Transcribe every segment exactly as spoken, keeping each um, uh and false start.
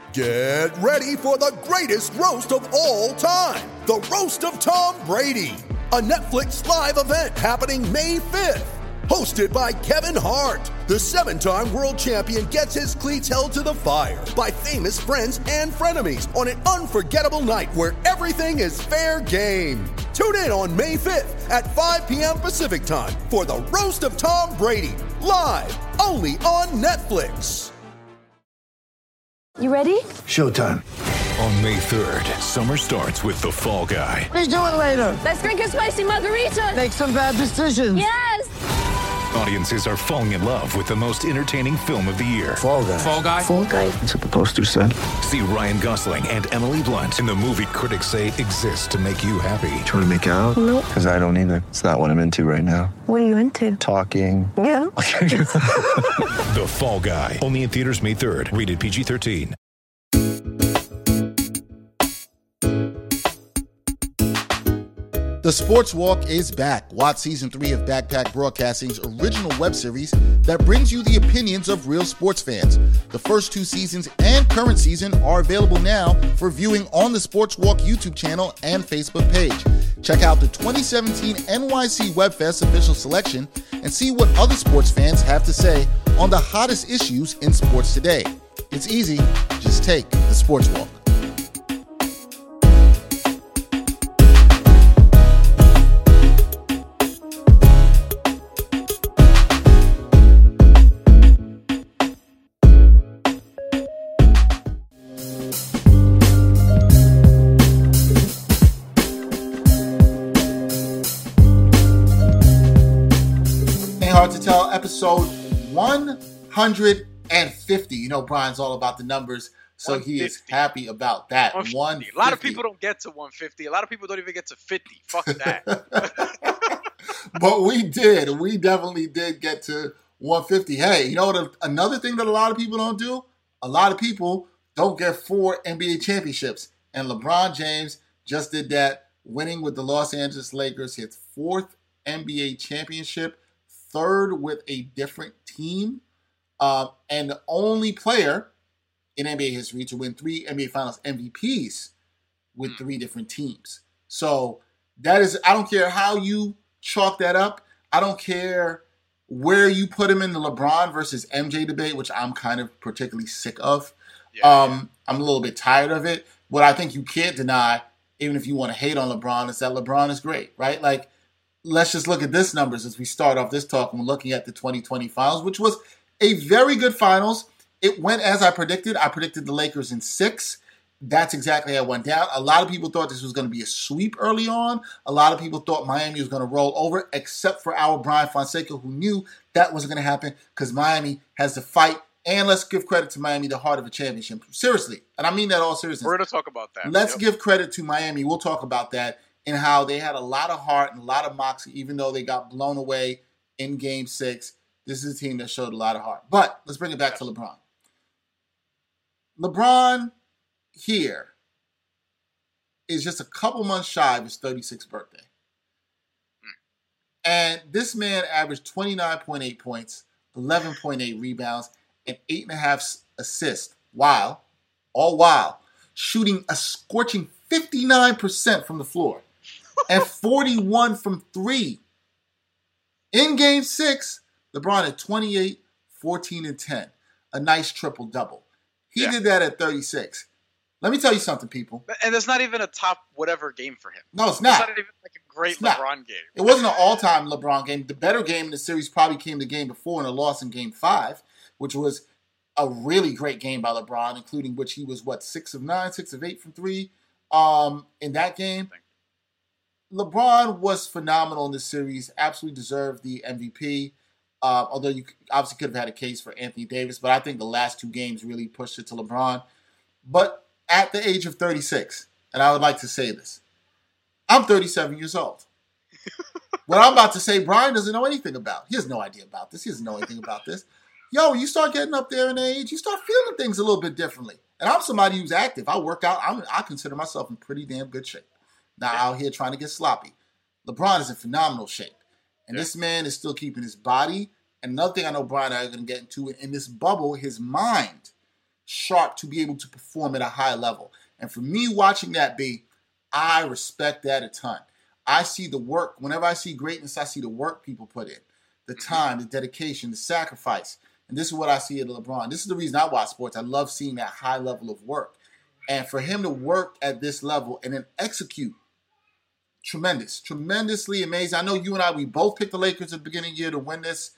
Get ready for the greatest roast of all time, the Roast of Tom Brady, a Netflix live event happening May fifth. Hosted by Kevin Hart, the seven-time world champion gets his cleats held to the fire by famous friends and frenemies on an unforgettable night where everything is fair game. Tune in on May fifth at five p.m. Pacific time for the Roast of Tom Brady, live only on Netflix. You ready? Showtime. On May third, summer starts with The Fall Guy. Let's do it later. Let's drink a spicy margarita. Make some bad decisions. Yes! Audiences are falling in love with the most entertaining film of the year. Fall Guy. Fall Guy? Fall Guy. That's what the poster said. See Ryan Gosling and Emily Blunt in the movie critics say exists to make you happy. Trying to make it out? Nope. Because I don't either. It's not what I'm into right now. What are you into? Talking. Yeah. The Fall Guy. Only in theaters May third. Rated P G thirteen. The Sports Walk is back. Watch season three of Backpack Broadcasting's original web series that brings you the opinions of real sports fans. The first two seasons and current season are available now for viewing on the Sports Walk YouTube channel and Facebook page. Check out the twenty seventeen N Y C WebFest official selection and see what other sports fans have to say on the hottest issues in sports today. It's easy. Just take the Sports Walk. Hard to Tell, episode one hundred fifty. You know, Brian's all about the numbers, so he is happy about that. one hundred fifty. A lot of people don't get to one hundred fifty. A lot of people don't even get to fifty. Fuck that. But we did. We definitely did get to one hundred fifty. Hey, you know what? Another thing that a lot of people don't do? A lot of people don't get four N B A championships. And LeBron James just did that, winning with the Los Angeles Lakers, his fourth N B A championship, third with a different team, uh, and the only player in N B A history to win three N B A Finals M V Ps with three different teams. So that is, I don't care how you chalk that up. I don't care where you put him in the LeBron versus M J debate, which I'm kind of particularly sick of. Yeah, um, yeah. I'm a little bit tired of it. What I think you can't deny, even if you want to hate on LeBron, is that LeBron is great, right? Like, let's just look at this numbers as we start off this talk when we're looking at the twenty twenty finals, which was a very good finals. It went as I predicted. I predicted the Lakers in six. That's exactly how it went down. A lot of people thought this was going to be a sweep early on. A lot of people thought Miami was going to roll over, except for our Brian Fonseca, who knew that wasn't going to happen because Miami has to fight. And let's give credit to Miami, the heart of a championship. Seriously. And I mean that all seriously. We're going to talk about that. Let's yep. give credit to Miami. We'll talk about that. And how they had a lot of heart and a lot of moxie, even though they got blown away in game six. This is a team that showed a lot of heart. But let's bring it back to LeBron. LeBron here is just a couple months shy of his thirty-sixth birthday. And this man averaged twenty-nine point eight points, eleven point eight rebounds, and eight point five assists, while, all while, shooting a scorching fifty-nine percent from the floor and forty-one from three. In game six, LeBron had twenty-eight, fourteen, and ten. A nice triple-double. He yeah. did that at thirty-six. Let me tell you something, people. And there's not even a top whatever game for him. No, it's not. It's not even like a great it's LeBron not. game. It wasn't an all-time LeBron game. The better game in the series probably came the game before in a loss in game five, which was a really great game by LeBron, including which he was, what, six of nine, six of eight from three um, in that game. LeBron was phenomenal in this series, absolutely deserved the M V P, uh, although you obviously could have had a case for Anthony Davis, but I think the last two games really pushed it to LeBron. But at the age of thirty-six, and I would like to say this, I'm thirty-seven years old. What I'm about to say, Brian doesn't know anything about. He has no idea about this. He doesn't know anything about this. Yo, you start getting up there in age, you start feeling things a little bit differently. And I'm somebody who's active. I work out. I'm, I consider myself in pretty damn good shape. Not out here trying to get sloppy. LeBron is in phenomenal shape. And yeah. this man is still keeping his body. And another thing I know Brian and I are going to get into, in this bubble, his mind sharp to be able to perform at a high level. And for me watching that, B, I respect that a ton. I see the work. Whenever I see greatness, I see the work people put in, the time, the dedication, the sacrifice. And this is what I see at LeBron. This is the reason I watch sports. I love seeing that high level of work. And for him to work at this level and then execute, tremendous, tremendously amazing. I know you and I, we both picked the Lakers at the beginning of the year to win this.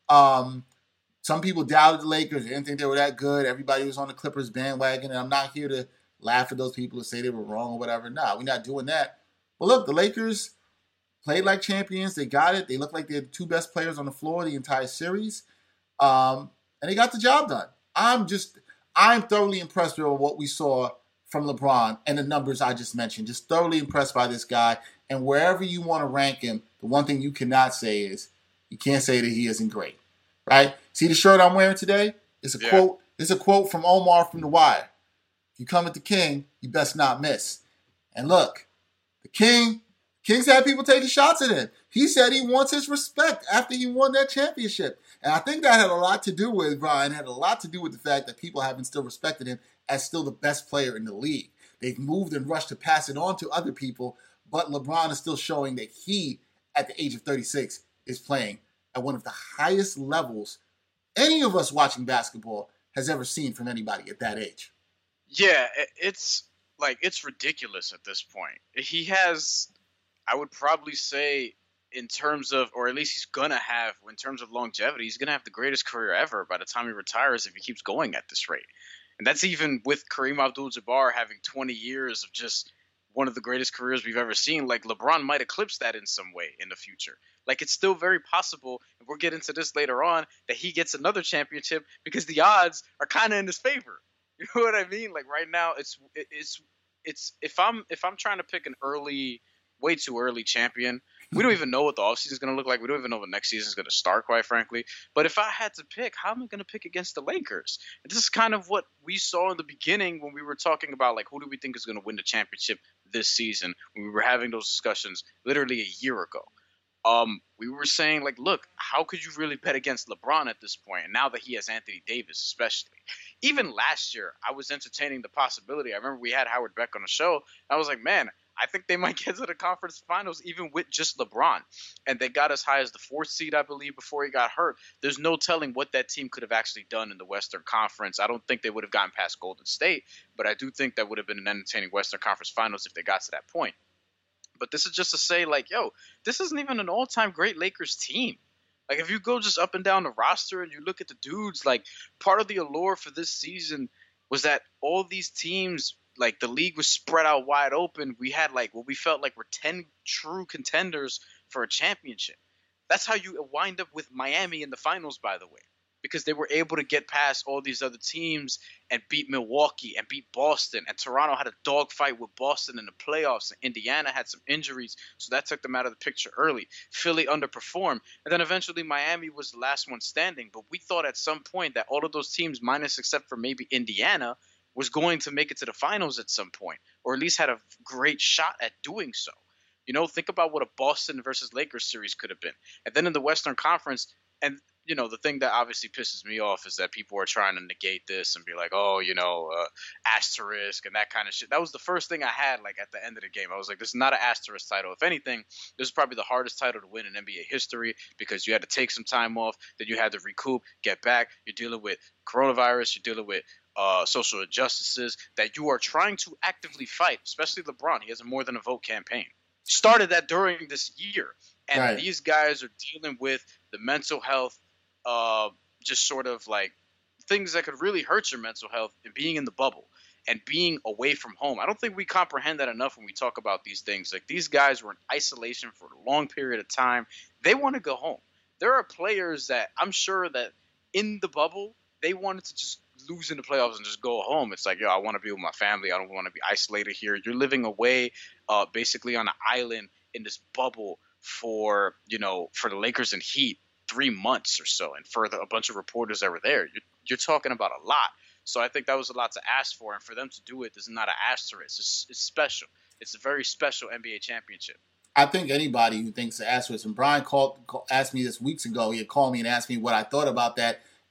Um, some people doubted the Lakers. They didn't think they were that good. Everybody was on the Clippers bandwagon. And I'm not here to laugh at those people and say they were wrong or whatever. Nah, we're not doing that. But look, the Lakers played like champions. They got it. They looked like they're the two best players on the floor the entire series. Um, and they got the job done. I'm just, I'm thoroughly impressed with what we saw from LeBron and the numbers I just mentioned. Just thoroughly impressed by this guy. And wherever you want to rank him, the one thing you cannot say is, you can't say that he isn't great. Right? See the shirt I'm wearing today? It's a yeah. quote. It's a quote from Omar from The Wire. If you come at the king, you best not miss. And look, the king, King's had people taking shots at him. He said he wants his respect after he won that championship. And I think that had a lot to do with, Brian, had a lot to do with the fact that people haven't still respected him as still the best player in the league. They've moved and rushed to pass it on to other people, but LeBron is still showing that he, at the age of thirty-six, is playing at one of the highest levels any of us watching basketball has ever seen from anybody at that age. Yeah, it's like, it's ridiculous at this point. He has, I would probably say, in terms of, or at least he's going to have, in terms of longevity, he's going to have the greatest career ever by the time he retires if he keeps going at this rate. And that's even with Kareem Abdul-Jabbar having twenty years of just one of the greatest careers we've ever seen. Like, LeBron might eclipse that in some way in the future. Like, it's still very possible, and we'll get into this later on, that he gets another championship because the odds are kind of in his favor. You know what I mean? Like, right now, it's it's it's if I'm if I'm trying to pick an early, way too early champion, we don't even know what the offseason is going to look like. We don't even know what next season is going to start, quite frankly. But if I had to pick, how am I going to pick against the Lakers? And this is kind of what we saw in the beginning when we were talking about, like, who do we think is going to win the championship this season, when we were having those discussions literally a year ago. Um, we were saying, like, look, how could you really bet against LeBron at this point? And now that he has Anthony Davis, especially. Even last year, I was entertaining the possibility. I remember we had Howard Beck on the show. I was like, man, I think they might get to the conference finals even with just LeBron. And they got as high as the fourth seed, I believe, before he got hurt. There's no telling what that team could have actually done in the Western Conference. I don't think they would have gotten past Golden State, but I do think that would have been an entertaining Western Conference finals if they got to that point. But this is just to say, like, yo, this isn't even an all-time great Lakers team. Like, if you go just up and down the roster and you look at the dudes, like, part of the allure for this season was that all these teams, like, the league was spread out wide open. We had, like, what we felt like were ten true contenders for a championship. That's how you wind up with Miami in the finals, by the way, because they were able to get past all these other teams and beat Milwaukee and beat Boston. And Toronto had a dogfight with Boston in the playoffs. And Indiana had some injuries, so that took them out of the picture early. Philly underperformed. And then eventually Miami was the last one standing. But we thought at some point that all of those teams, minus except for maybe Indiana, was going to make it to the finals at some point, or at least had a great shot at doing so. You know, think about what a Boston versus Lakers series could have been. And then in the Western Conference, and you know, the thing that obviously pisses me off is that people are trying to negate this and be like, oh, you know, uh, asterisk and that kind of shit. That was the first thing I had, like, at the end of the game. I was like, this is not an asterisk title. If anything, this is probably the hardest title to win in N B A history because you had to take some time off, then you had to recoup, get back. You're dealing with coronavirus. You're dealing with uh, social injustices that you are trying to actively fight, especially LeBron. He has a more than a vote campaign. Started that during this year. And Right. these guys are dealing with the mental health, uh, just sort of like things that could really hurt your mental health and being in the bubble and being away from home. I don't think we comprehend that enough when we talk about these things. Like, these guys were in isolation for a long period of time. They want to go home. There are players that I'm sure that in the bubble, they wanted to just lose in the playoffs and just go home. It's like, yo, I want to be with my family. I don't want to be isolated here. You're living away, uh, basically on an island in this bubble for, you know, for the Lakers and Heat, three months or so. And for the, a bunch of reporters that were there, you're, you're talking about a lot. So I think that was a lot to ask for. And for them to do it, this is not an asterisk. It's, it's special. It's a very special N B A championship. I think anybody who thinks the asterisk, and Brian called, called asked me this weeks ago, he had called me and asked me what I thought about that.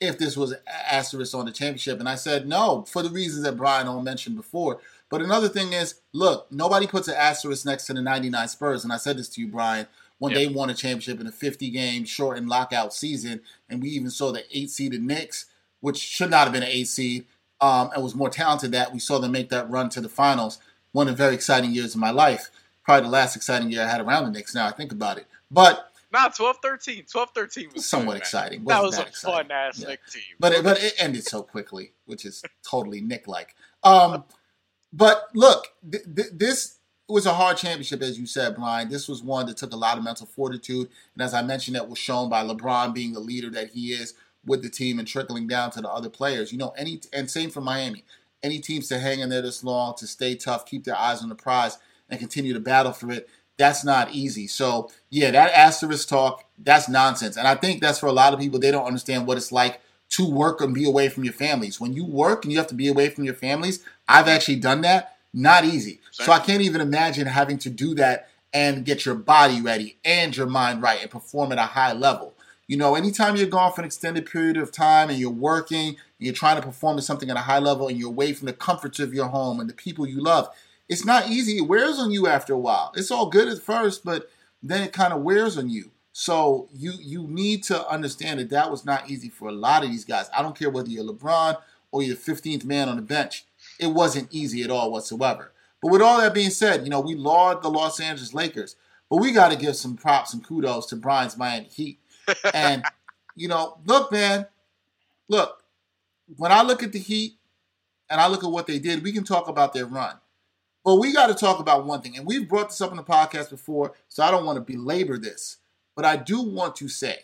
if this was an asterisk on the championship. And I said no, for the reasons that Brian all mentioned before. But another thing is, look, nobody puts an asterisk next to the ninety-nine Spurs. And I said this to you, Brian, when yep. they won a championship in a fifty-game shortened lockout season. And we even saw the eight-seeded Knicks, which should not have been an eight-seed, um, and was more talented that we saw them make that run to the finals. One of the very exciting years of my life. Probably the last exciting year I had around the Knicks now I think about it. But Nah, twelve thirteen. twelve thirteen was somewhat good, exciting. That Wasn't was that a exciting? fun-ass yeah. Knicks team. But it, but it ended so quickly, which is totally Knick-like. Um, but look, th- th- this was a hard championship, as you said, Brian. This was one that took a lot of mental fortitude. And as I mentioned, that was shown by LeBron being the leader that he is with the team and trickling down to the other players. You know, any and same for Miami. Any teams to hang in there this long, to stay tough, keep their eyes on the prize, and continue to battle for it, that's not easy. So, yeah, that asterisk talk, that's nonsense. And I think that's for a lot of people, they don't understand what it's like to work and be away from your families. When you work and you have to be away from your families, I've actually done that. Not easy. Same. So I can't even imagine having to do that and get your body ready and your mind right and perform at a high level. You know, anytime you're gone for an extended period of time and you're working, and you're trying to perform at something at a high level and you're away from the comforts of your home and the people you love, it's not easy. It wears on you after a while. It's all good at first, but then it kind of wears on you. So you you need to understand that that was not easy for a lot of these guys. I don't care whether you're LeBron or you're the fifteenth man on the bench. It wasn't easy at all whatsoever. But with all that being said, you know, we laud the Los Angeles Lakers, but we got to give some props and kudos to Brian's Miami Heat. And, you know, look, man, look, when I look at the Heat and I look at what they did, we can talk about their run. But we got to talk about one thing, and we've brought this up in the podcast before, so I don't want to belabor this. But I do want to say,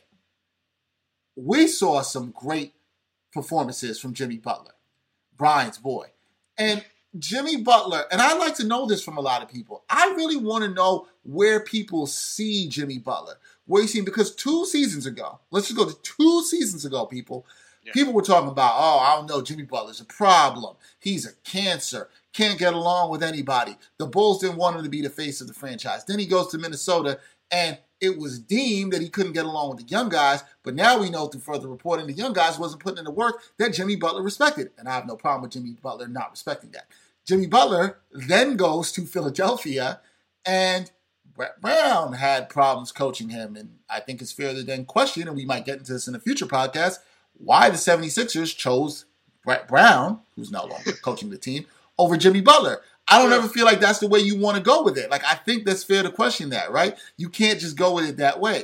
we saw some great performances from Jimmy Butler, Brian's boy. And Jimmy Butler, and I like to know this from a lot of people, I really want to know where people see Jimmy Butler. Where you see him, because two seasons ago, let's just go to two seasons ago, people, yeah. people were talking about, oh, I don't know, Jimmy Butler's a problem. He's a cancer. Can't get along with anybody. The Bulls didn't want him to be the face of the franchise. Then he goes to Minnesota, and it was deemed that he couldn't get along with the young guys. But now we know through further reporting, the young guys wasn't putting in the work that Jimmy Butler respected. And I have no problem with Jimmy Butler not respecting that. Jimmy Butler then goes to Philadelphia, and Brett Brown had problems coaching him. And I think it's fair to then question, and we might get into this in a future podcast, why the 76ers chose Brett Brown, who's no longer coaching the team, over Jimmy Butler. I don't ever feel like that's the way you want to go with it. Like, I think that's fair to question that, right? You can't just go with it that way.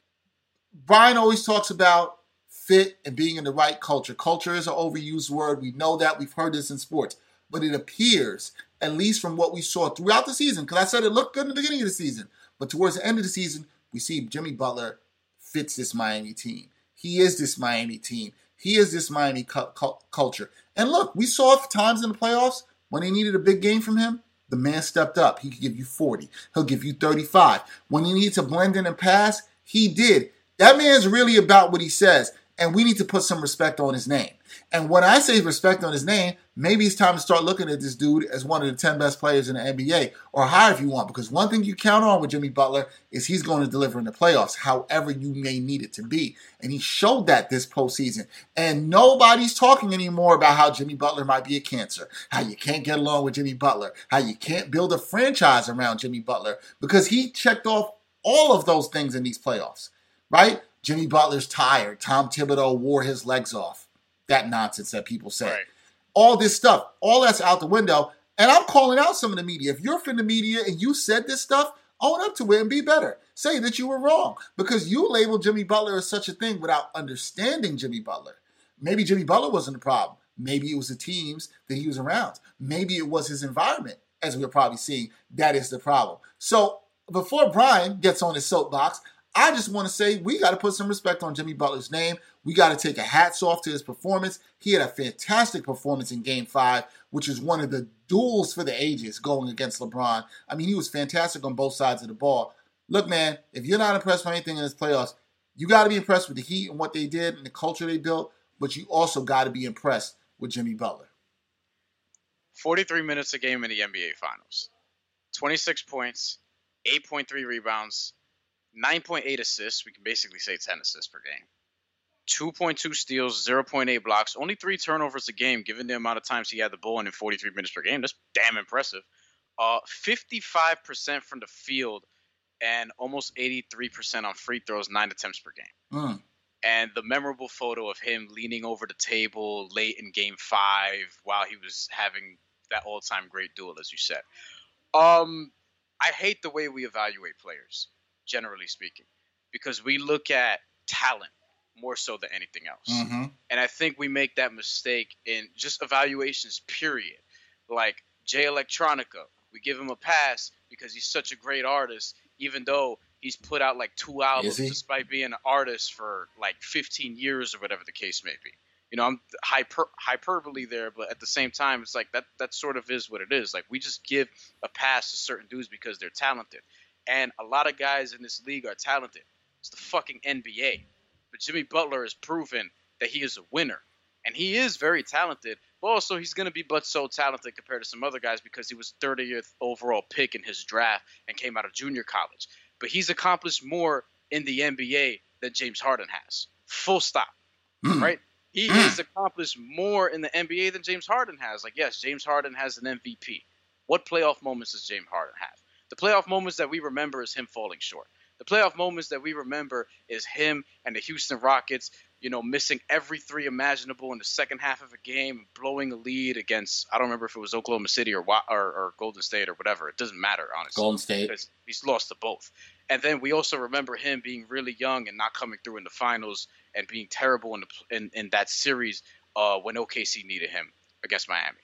Brian always talks about fit and being in the right culture. Culture is an overused word. We know that. We've heard this in sports. But it appears, at least from what we saw throughout the season, because I said it looked good in the beginning of the season, but towards the end of the season, we see Jimmy Butler fits this Miami team. He is this Miami team. He is this Miami cu- cu- culture. And look, we saw times in the playoffs when they needed a big game from him, the man stepped up. He could give you forty. He'll give you thirty-five. When he needs to blend in and pass, he did. That man's really about what he says, and we need to put some respect on his name. And when I say respect on his name, maybe it's time to start looking at this dude as one of the ten best players in the N B A, or higher if you want, because one thing you count on with Jimmy Butler is he's going to deliver in the playoffs, however you may need it to be. And he showed that this postseason. And nobody's talking anymore about how Jimmy Butler might be a cancer, how you can't get along with Jimmy Butler, how you can't build a franchise around Jimmy Butler, because he checked off all of those things in these playoffs, right? Jimmy Butler's tired. Tom Thibodeau wore his legs off. That nonsense that people say. Right. All this stuff, all that's out the window. And I'm calling out some of the media. If you're from the media and you said this stuff, own up to it and be better. Say that you were wrong, because you labeled Jimmy Butler as such a thing without understanding Jimmy Butler. Maybe Jimmy Butler wasn't the problem. Maybe it was the teams that he was around. Maybe it was his environment, as we're probably seeing. That is the problem. So before Brian gets on his soapbox, I just want to say we got to put some respect on Jimmy Butler's name. We got to take a hats off to his performance. He had a fantastic performance in Game five, which is one of the duels for the ages going against LeBron. I mean, he was fantastic on both sides of the ball. Look, man, if you're not impressed with anything in this playoffs, you got to be impressed with the Heat and what they did and the culture they built, but you also got to be impressed with Jimmy Butler. forty-three minutes a game in the N B A Finals. twenty-six points, eight point three rebounds, nine point eight assists. We can basically say ten assists per game. two point two steals, zero point eight blocks, only three turnovers a game, given the amount of times he had the ball in forty-three minutes per game. That's damn impressive. Uh, fifty-five percent from the field and almost eighty-three percent on free throws, nine attempts per game. Mm. And the memorable photo of him leaning over the table late in game five while he was having that all-time great duel, as you said. Um, I hate the way we evaluate players, generally speaking, because we look at talent more so than anything else. Mm-hmm. And I think we make that mistake in just evaluations, period. Like Jay Electronica, we give him a pass because he's such a great artist, even though he's put out like two albums despite being an artist for like fifteen years or whatever the case may be. You know, I'm hyper hyperbole there, but at the same time, it's like that that sort of is what it is. Like, we just give a pass to certain dudes because they're talented. And a lot of guys in this league are talented. It's the fucking N B A. But Jimmy Butler has proven that he is a winner. And he is very talented, but also he's going to be but so talented compared to some other guys because he was thirtieth overall pick in his draft and came out of junior college. But he's accomplished more in the N B A than James Harden has. Full stop. Mm. Right? He has accomplished more in the N B A than James Harden has. Like, yes, James Harden has an M V P. What playoff moments does James Harden have? The playoff moments that we remember is him falling short. The playoff moments that we remember is him and the Houston Rockets, you know, missing every three imaginable in the second half of a game, blowing a lead against, I don't remember if it was Oklahoma City or or, or Golden State or whatever. It doesn't matter, honestly. Golden State. Because he's lost to both. And then we also remember him being really young and not coming through in the finals and being terrible in the, in, in that series uh, when O K C needed him against Miami.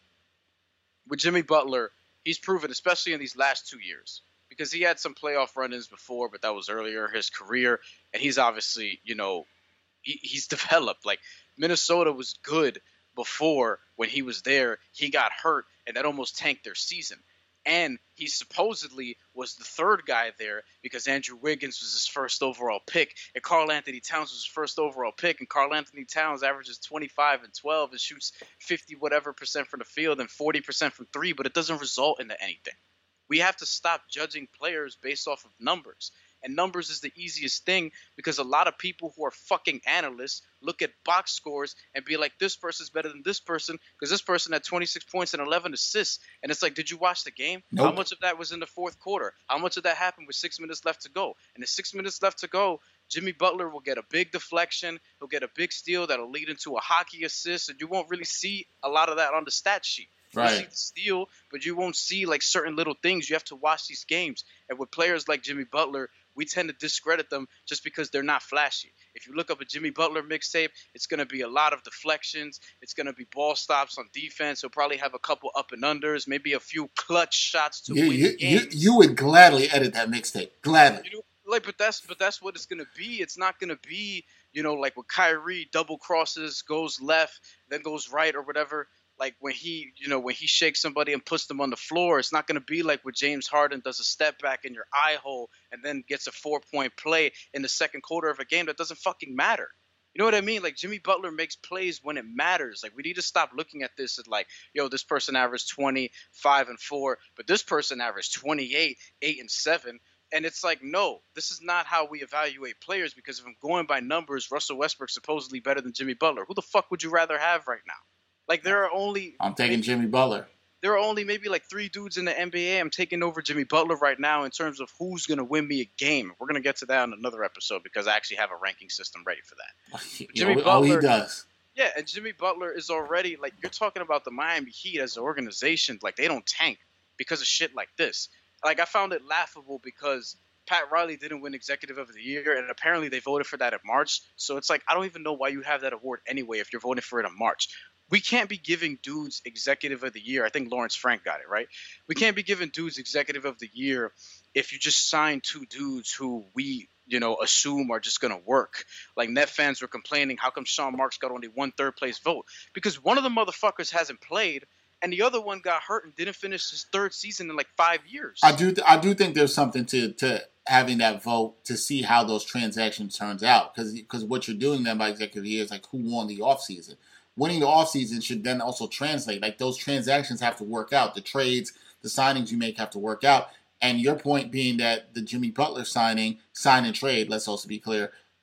With Jimmy Butler, he's proven, especially in these last two years, because he had some playoff run-ins before, but that was earlier in his career. And he's obviously, you know, he, he's developed. Like, Minnesota was good before when he was there. He got hurt, and that almost tanked their season. And he supposedly was the third guy there because Andrew Wiggins was his first overall pick, and Karl Anthony Towns was his first overall pick, and Karl Anthony Towns averages twenty-five and twelve and shoots fifty whatever percent from the field and forty percent from three, but it doesn't result into anything. We have to stop judging players based off of numbers. And numbers is the easiest thing because a lot of people who are fucking analysts look at box scores and be like, this person's better than this person because this person had twenty-six points and eleven assists. And it's like, did you watch the game? Nope. How much of that was in the fourth quarter? How much of that happened with six minutes left to go? And the six minutes left to go, Jimmy Butler will get a big deflection. He'll get a big steal that'll lead into a hockey assist. And you won't really see a lot of that on the stat sheet. Right. You see the steal, but you won't see like certain little things. You have to watch these games. And with players like Jimmy Butler, we tend to discredit them just because they're not flashy. If you look up a Jimmy Butler mixtape, it's going to be a lot of deflections. It's going to be ball stops on defense. He'll probably have a couple up and unders, maybe a few clutch shots to you, win you, games. You, you would gladly edit that mixtape. Gladly. You know, like, but that's but that's what it's going to be. It's not going to be, you know, like with Kyrie, double crosses, goes left, then goes right or whatever. Like when he, you know, when he shakes somebody and puts them on the floor, it's not going to be like when James Harden does a step back in your eye hole and then gets a four-point play in the second quarter of a game that doesn't fucking matter. You know what I mean? Like, Jimmy Butler makes plays when it matters. Like, we need to stop looking at this as like, yo, this person averaged twenty, five, and four, but this person averaged twenty-eight, eight, and seven. And it's like, no, this is not how we evaluate players, because if I'm going by numbers, Russell Westbrook's supposedly better than Jimmy Butler. Who the fuck would you rather have right now? Like, there are only... I'm taking maybe, Jimmy Butler. There are only maybe like three dudes in the N B A. I'm taking over Jimmy Butler right now in terms of who's going to win me a game. We're going to get to that in another episode because I actually have a ranking system ready for that. Jimmy Butler, oh, he does. Yeah, and Jimmy Butler is already, like, you're talking about the Miami Heat as an organization. Like, they don't tank because of shit like this. Like, I found it laughable because Pat Riley didn't win Executive of the Year, and apparently they voted for that in March. So it's like, I don't even know why you have that award anyway if you're voting for it in March. We can't be giving dudes Executive of the Year. I think Lawrence Frank got it, right? We can't be giving dudes Executive of the Year if you just sign two dudes who we, you know, assume are just going to work. Like, Net fans were complaining, how come Sean Marks got only one third place vote? Because one of the motherfuckers hasn't played, and the other one got hurt and didn't finish his third season in like five years. I do I do think there's something to, to having that vote to see how those transactions turns out. Because because what you're doing then by Executive of the Year is like who won the offseason. Winning the offseason should then also translate. Like, those transactions have to work out. The trades, the signings you make have to work out. And your point being that the Jimmy Butler signing, sign and trade, let's also be clear,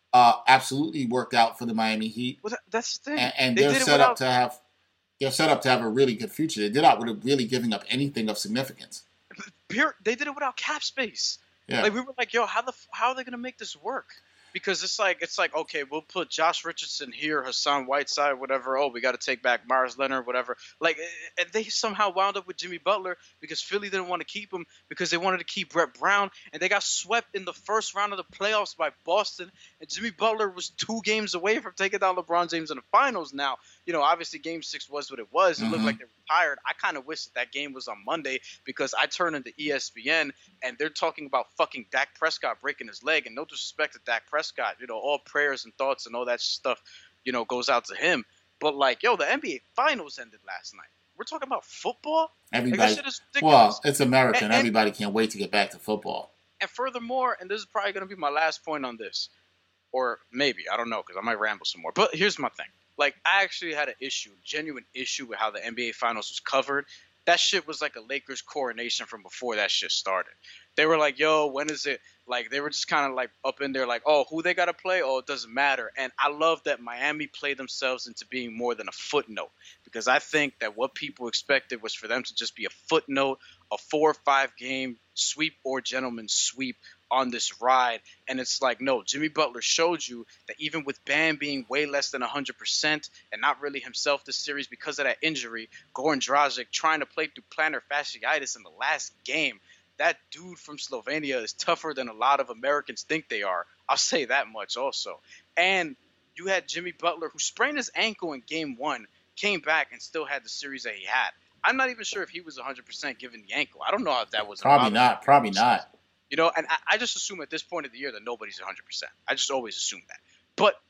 uh, absolutely worked out for the Miami Heat. Well, that, that's the thing. And, and they they're did it set without, up to have they're set up to have a really good future. They did not really giving up anything of significance. Pure, they did it without cap space. Yeah. Like we were like, yo, how the how are they gonna make this work? Because it's like it's like okay, we'll put Josh Richardson here, Hassan Whiteside, whatever. Oh, we got to take back Myers Leonard, whatever. Like, and they somehow wound up with Jimmy Butler because Philly didn't want to keep him because they wanted to keep Brett Brown, and they got swept in the first round of the playoffs by Boston. And Jimmy Butler was two games away from taking down LeBron James in the finals. Now, you know, obviously Game Six was what it was. It mm-hmm. looked like they were tired. I kind of wish that that game was on Monday because I turned into E S P N and they're talking about fucking Dak Prescott breaking his leg. And no disrespect to Dak Prescott, you know, all prayers and thoughts and all that stuff, you know, goes out to him. But like, yo, the N B A Finals ended last night. We're talking about football. Everybody, like, that shit is ridiculous. Well, it's America, and, and everybody can't wait to get back to football. And furthermore, and this is probably going to be my last point on this, or maybe I don't know because I might ramble some more. But here's my thing. Like, I actually had an issue, genuine issue with how the N B A Finals was covered. That shit was like a Lakers coronation from before that shit started. They were like, yo, when is it? Like, they were just kind of like up in there like, oh, who they got to play? Oh, it doesn't matter. And I love that Miami played themselves into being more than a footnote because I think that what people expected was for them to just be a footnote, a four or five game sweep or gentleman's sweep on this ride. And it's like, no, Jimmy Butler showed you that even with Bam being way less than one hundred percent and not really himself this series because of that injury, Goran Dragic trying to play through plantar fasciitis in the last game, that dude from Slovenia is tougher than a lot of Americans think they are. I'll say that much also. And you had Jimmy Butler, who sprained his ankle in game one, came back and still had the series that he had. I'm not even sure if he was one hundred percent given the ankle. I don't know if that was probably not. Probably not. You know, and I, I just assume at this point of the year that nobody's one hundred percent. I just always assume that. But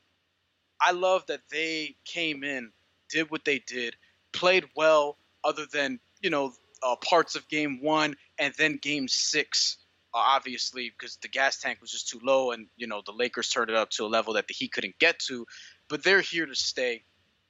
I love that they came in, did what they did, played well other than, you know, uh, parts of game one and then game six, uh, obviously, because the gas tank was just too low and, you know, the Lakers turned it up to a level that the Heat couldn't get to. But they're here to stay.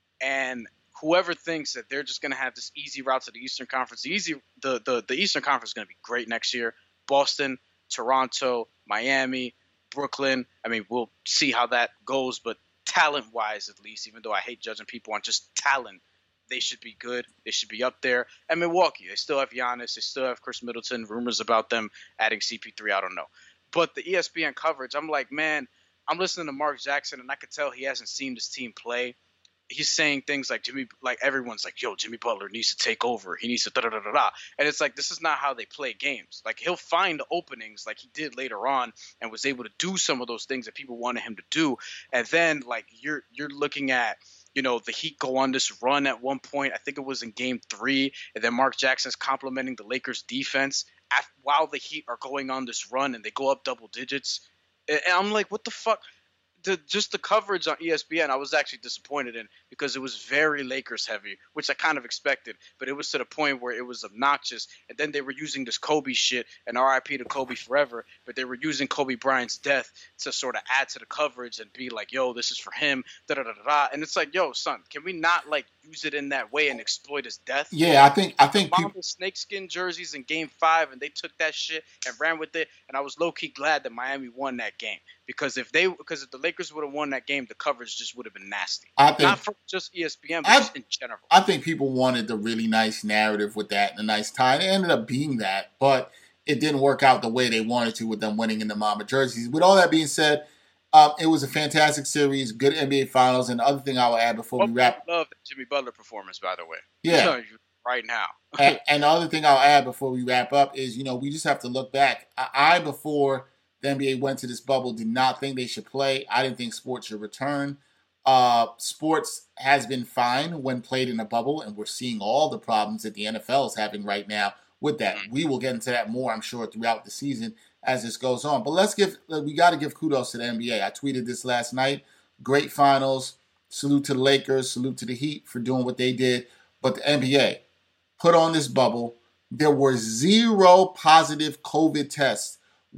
And whoever thinks that they're just going to have this easy route to the Eastern Conference, the easy the, the, the Eastern Conference is going to be great next year. Boston, Toronto, Miami, Brooklyn. I mean, we'll see how that goes, but talent-wise, at least, even though I hate judging people on just talent, they should be good. They should be up there. And Milwaukee, they still have Giannis. They still have Chris Middleton. Rumors about them adding C P three, I don't know. But the E S P N coverage, I'm like, man, I'm listening to Mark Jackson, and I could tell he hasn't seen this team play. He's saying things like Jimmy, like everyone's like, yo, Jimmy Butler needs to take over. He needs to da da da da da. And it's like, this is not how they play games. Like, he'll find the openings like he did later on and was able to do some of those things that people wanted him to do. And then, like, you're you're looking at, you know, the Heat go on this run at one point. I think it was in game three. And then Mark Jackson's complimenting the Lakers defense after, while the Heat are going on this run and they go up double digits. And I'm like, what the fuck? The, just the coverage on E S P N, I was actually disappointed in because it was very Lakers heavy, which I kind of expected, but it was to the point where it was obnoxious. And then they were using this Kobe shit, and R I P to Kobe forever, but they were using Kobe Bryant's death to sort of add to the coverage and be like, yo, this is for him, da da da da da. And it's like, yo, son, can we not like use it in that way and exploit his death? Yeah, I think I think Mamba people... snakeskin jerseys in game five, and they took that shit and ran with it. And I was low key glad that Miami won that game because if they because if the Lakers would have won that game, the coverage just would have been nasty. I think, not for just E S P N, but I, just in general. I think people wanted the really nice narrative with that and a nice tie. It ended up being that, but it didn't work out the way they wanted to with them winning in the Mamba jerseys. With all that being said, um, it was a fantastic series, good N B A Finals, and the other thing I will add before well, we wrap. I love the Jimmy Butler performance, by the way. Yeah. Right now. and, and the other thing I'll add before we wrap up is, you know, we just have to look back. I, I before the N B A went to this bubble, did not think they should play. I didn't think sports should return. Uh, sports has been fine when played in a bubble, and we're seeing all the problems that the N F L is having right now with that. Mm-hmm. We will get into that more, I'm sure, throughout the season as this goes on. But let's give, we got to give kudos to the N B A. I tweeted this last night. Great finals. Salute to the Lakers. Salute to the Heat for doing what they did. But the N B A put on this bubble. There were zero positive COVID tests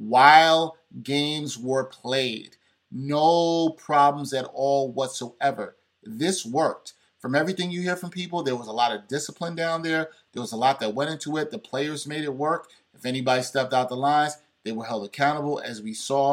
while games were played. No problems at all whatsoever. This worked. From everything you hear from people, there was a lot of discipline down there. There was a lot that went into it. The players made it work. If anybody stepped out the lines, they were held accountable, as we saw.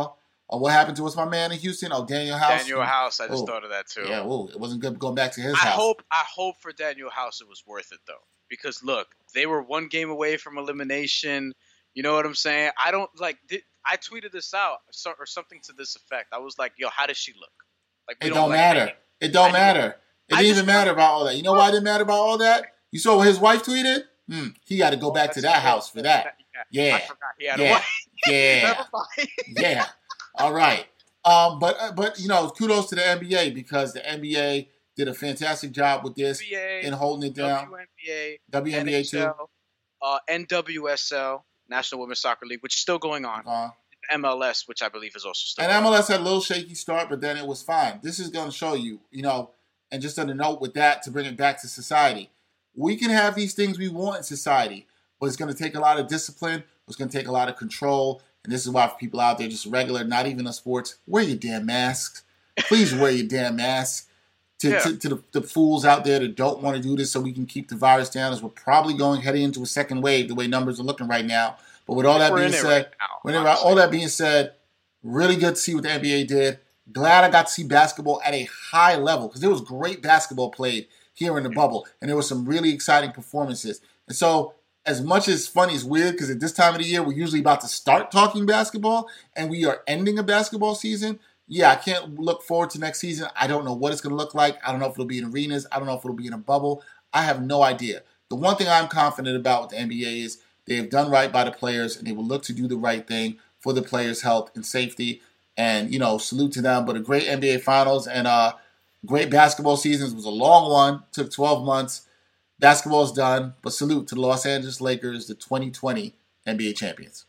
Oh, what happened to what's my man in Houston? Oh, Daniel House. Daniel House. I just oh. thought of that too. Yeah, whoa, it wasn't good going back to his I house. hope I hope for Daniel House it was worth it though, because look, they were one game away from elimination. You know what I'm saying? I don't like. Did, I tweeted this out so, or something to this effect. I was like, "Yo, how does she look?" Like, we it don't, don't matter. Like, it don't I matter. It I didn't even matter about all that. You know why it didn't matter about all that? You saw what his wife tweeted? Hmm, he got to go back to that house for that. Yeah, I forgot he had yeah, a wife. Yeah, yeah. All right. Um, but uh, but you know, kudos to the N B A because the N B A did a fantastic job with this N B A, and holding it down. W N B A, W N B A too. Uh, N W S L, National Women's Soccer League, which is still going on. Uh, M L S, which I believe is also still and going M L S had a little shaky start, but then it was fine. This is going to show you, you know, and just on a note with that to bring it back to society, we can have these things we want in society, but it's going to take a lot of discipline. It's going to take a lot of control. And this is why for people out there, just regular, not even in sports, wear your damn masks. Please wear your damn masks. To, yeah. to, to the, the fools out there that don't want to do this so we can keep the virus down, as we're probably going heading into a second wave the way numbers are looking right now. But with all that we're being said, right now, all that being said, really good to see what the N B A did. Glad I got to see basketball at a high level because there was great basketball played here in the bubble, and there were some really exciting performances. And so, as much as funny is weird, because at this time of the year, we're usually about to start talking basketball, and we are ending a basketball season. Yeah, I can't look forward to next season. I don't know what it's going to look like. I don't know if it'll be in arenas. I don't know if it'll be in a bubble. I have no idea. The one thing I'm confident about with the N B A is they have done right by the players, and they will look to do the right thing for the players' health and safety. And, you know, salute to them. But a great N B A Finals and uh, great basketball seasons. It was a long one. Took twelve months. Basketball's done, but salute to the Los Angeles Lakers, the twenty twenty N B A champions.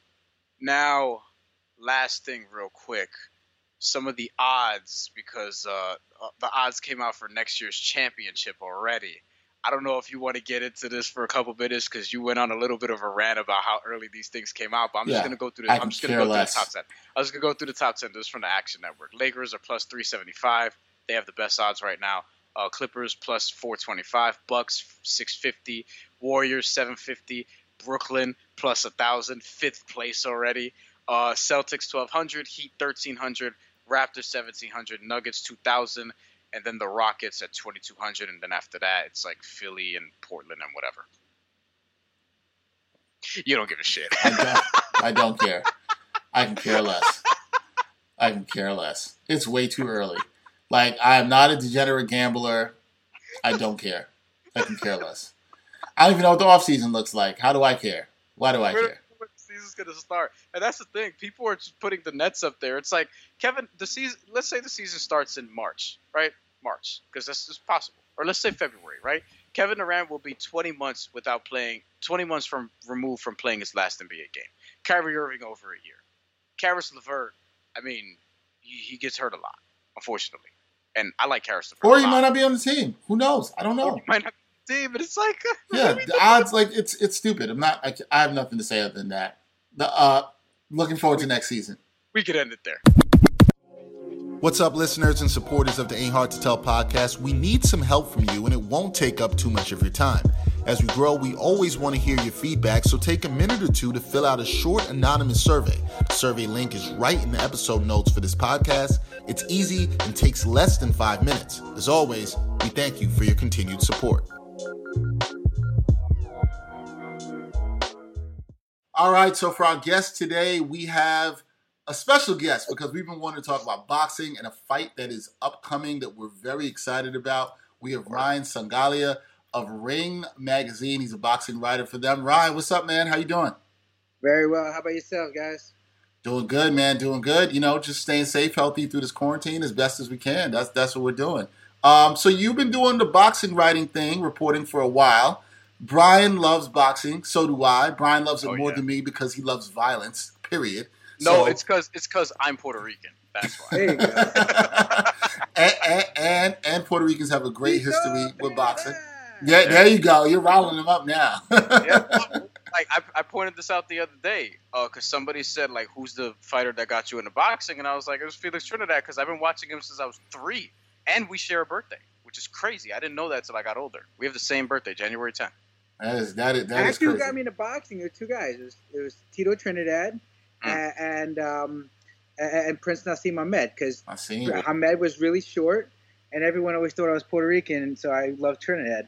Now, last thing real quick. Some of the odds, because uh, the odds came out for next year's championship already. I don't know if you want to get into this for a couple minutes because you went on a little bit of a rant about how early these things came out, but I'm yeah, just going to go through the, I'm just going to go less. through the top ten. I was going to go through the top ten. This is from the Action Network. Lakers are plus three seventy-five. They have the best odds right now. Uh, Clippers plus four twenty-five, Bucks six fifty, Warriors seven fifty, Brooklyn plus one thousand, fifth place already. Uh, Celtics twelve hundred, Heat thirteen hundred, Raptors seventeen hundred, Nuggets two thousand, and then the Rockets at twenty-two hundred, and then after that it's like Philly and Portland and whatever. You don't give a shit. I don't, I don't care. I can care less. I can care less. It's way too early. Like, I am not a degenerate gambler. I don't care. I can care less. I don't even know what the offseason looks like. How do I care? Why do I Where, care? When the season's going to start. And that's the thing. People are just putting the Nets up there. It's like, Kevin, the season, let's say the season starts in March, right? March, because that's just possible. Or let's say February, right? Kevin Durant will be twenty months without playing, twenty months from removed from playing his last N B A game. Kyrie Irving over a year. Karis LeVert, I mean, he, he gets hurt a lot, unfortunately. And I like Karis LeVert. Or he might not be on the team. Who knows? I don't know. Or he might not be on the team, but it's like, yeah, the odds, like it's it's stupid. I'm not. I, I have nothing to say other than that. The uh, looking forward to next season. We could end it there. What's up, listeners and supporters of the Ain't Hard to Tell podcast? We need some help from you, and it won't take up too much of your time. As we grow, we always want to hear your feedback, so take a minute or two to fill out a short anonymous survey. The survey link is right in the episode notes for this podcast. It's easy and takes less than five minutes. As always, we thank you for your continued support. All right, so for our guest today, we have a special guest because we've been wanting to talk about boxing and a fight that is upcoming that we're very excited about. We have Ryan Songalia of Ring Magazine. He's a boxing writer for them. Ryan, what's up, man? How you doing? Very well. How about yourself, guys? Doing good, man. Doing good. You know, just staying safe, healthy through this quarantine as best as we can. That's that's what we're doing. Um, so you've been doing the boxing writing thing, reporting for a while. Brian loves boxing. So do I. Brian loves it oh, more yeah. than me because he loves violence, period. No, so, it's because it's because I'm Puerto Rican. That's why. There you go. and, and, and and Puerto Ricans have a great history with boxing. Yeah, there you go. You're riling them up now. yeah, like I, I pointed this out the other day because uh, somebody said like, "Who's the fighter that got you into boxing?" And I was like, "It was Felix Trinidad," because I've been watching him since I was three, and we share a birthday, which is crazy. I didn't know that until I got older. We have the same birthday, January tenth. That is that is that is Actually, crazy. who got me into boxing? There were two guys. It was, it was Tito Trinidad. Mm. And um, and, and Prince Nassim Hamed, because Hamed was really short, and everyone always thought I was Puerto Rican, and so I love Trinidad.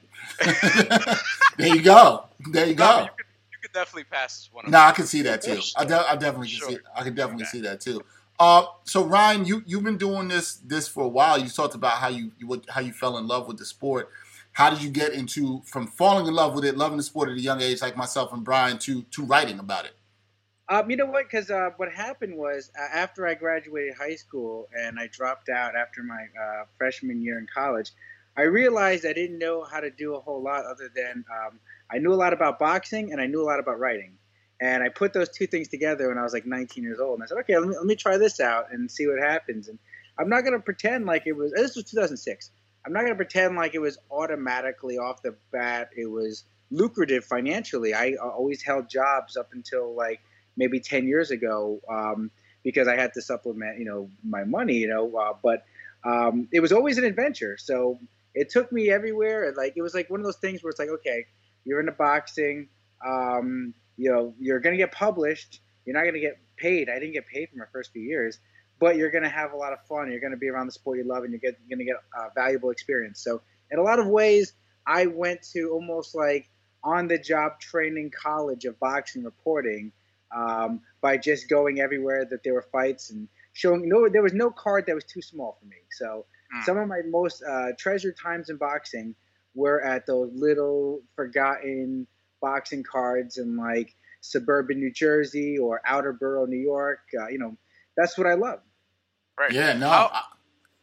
There you go. There you go. No, you, could, you could definitely pass one. No, nah, I can see that too. I, de- I definitely can sure. see. I can definitely okay. see that too. Uh, so Ryan, you you've been doing this this for a while. You talked about how you, you how you fell in love with the sport. How did you get into from falling in love with it, loving the sport at a young age, like myself and Brian, to to writing about it? Um, you know what? Because uh, what happened was uh, after I graduated high school and I dropped out after my uh, freshman year in college, I realized I didn't know how to do a whole lot other than um, I knew a lot about boxing and I knew a lot about writing. And I put those two things together when I was like nineteen years old. And I said, okay, let me, let me try this out and see what happens. And I'm not going to pretend like it was – this was two thousand six. I'm not going to pretend like it was automatically off the bat. It was lucrative financially. I always held jobs up until like maybe ten years ago um, because I had to supplement, you know, my money, you know. Uh, but um, it was always an adventure. So it took me everywhere. Like it was like one of those things where it's like, okay, you're into boxing. Um, you know, you're going to get published. You're not going to get paid. I didn't get paid for my first few years. But you're going to have a lot of fun. You're going to be around the sport you love, and you're, get, you're going to get a valuable experience. So in a lot of ways, I went to almost like on-the-job training college of boxing reporting um, by just going everywhere that there were fights and showing. No, there was no card that was too small for me. So mm. some of my most uh, treasured times in boxing were at those little forgotten boxing cards in like suburban New Jersey or outer borough New York. Uh, you know, that's what I love. Right. Yeah, no. How, I,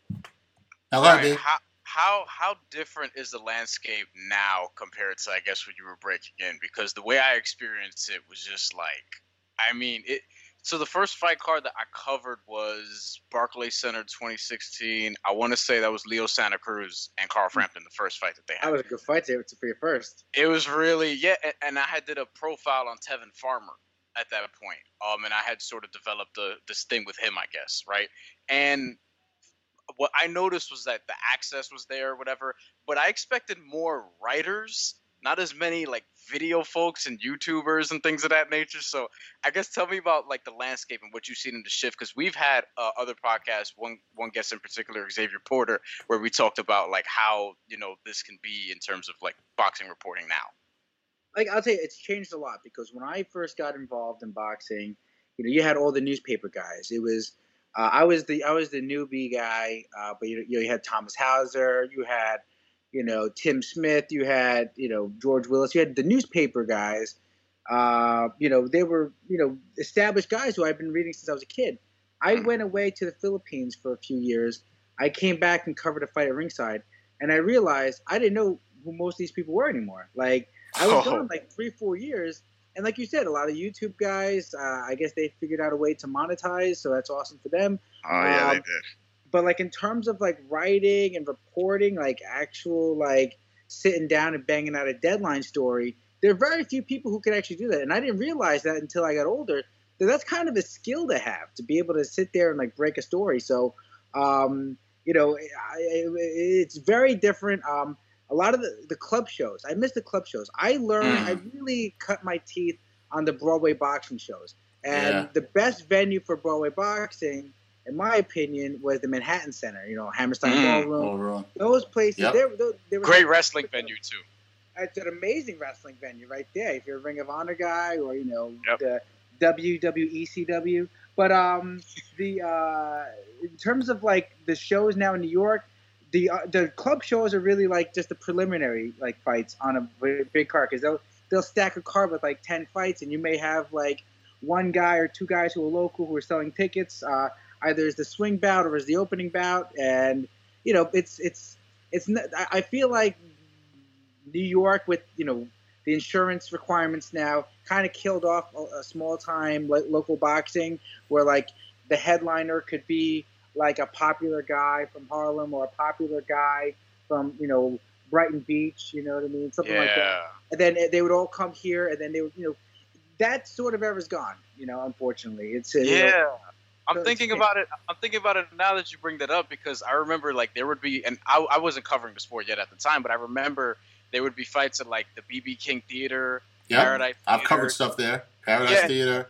I love right, it. how, how how different is the landscape now compared to, I guess, when you were breaking in? Because the way I experienced it was just like, I mean, it. So the first fight card that I covered was Barclays Center twenty sixteen. I want to say that was Leo Santa Cruz and Carl Frampton, the first fight that they had. That was a good fight there for your first. It was really, yeah, and I had did a profile on Tevin Farmer at that point, um, and I had sort of developed a, this thing with him, I guess, right? And what I noticed was that the access was there or whatever, but I expected more writers, not as many like video folks and YouTubers and things of that nature. So I guess tell me about like the landscape and what you've seen in the shift, because we've had uh, other podcasts, one one guest in particular, Xavier Porter, where we talked about like how, you know, this can be in terms of like boxing reporting now. Like I'll tell you, it's changed a lot, because when I first got involved in boxing, you know, you had all the newspaper guys. It was uh, I was the I was the newbie guy, uh, but you, you know, you had Thomas Hauser, you had, you know, Tim Smith, you had, you know, George Willis, you had the newspaper guys. Uh, you know, they were, you know, established guys who I've been reading since I was a kid. I went away to the Philippines for a few years. I came back and covered a fight at ringside, and I realized I didn't know who most of these people were anymore. Like, I was Oh. gone like three, four years. And like you said, a lot of YouTube guys, uh, I guess they figured out a way to monetize, so that's awesome for them. Oh, yeah, Um, they did. But like in terms of like writing and reporting, like actual like sitting down and banging out a deadline story, there are very few people who can actually do that. And I didn't realize that until I got older, that that's kind of a skill to have, to be able to sit there and like break a story. So, um, you know, it, it's very different. Um, a lot of the, the club shows, I miss the club shows. I learned, Mm. I really cut my teeth on the Broadway boxing shows. And Yeah. the best venue for Broadway boxing, in my opinion, was the Manhattan Center. You know, Hammerstein Mm. Ballroom. Overall. Those places, Yep. they, they, they were Great wrestling venue too. It's an amazing wrestling venue right there. If you're a Ring of Honor guy, or you know Yep. the W W E C W. But um, the uh, in terms of like the shows now in New York, the uh, the club shows are really like just the preliminary like fights on a big, big card, because they'll they'll stack a card with like ten fights, and you may have like one guy or two guys who are local who are selling tickets. Uh, either as the swing bout or as the opening bout, and you know it's it's it's. I I feel like New York, with you know the insurance requirements now, kind of killed off a, a small time lo- local boxing, where like the headliner could be like a popular guy from Harlem or a popular guy from you know Brighton Beach, you know what I mean, something like that. Yeah. And then they would all come here, and then they would, you know, that sort of era's gone. You know, unfortunately, it's uh, you Yeah. know, I'm so thinking it's- about it. I'm thinking about it now that you bring that up, because I remember like there would be, and I, I wasn't covering the sport yet at the time, but I remember there would be fights at like the B B King Theater, Yep. Paradise Theater. I've covered stuff there. Paradise Yeah. Theater.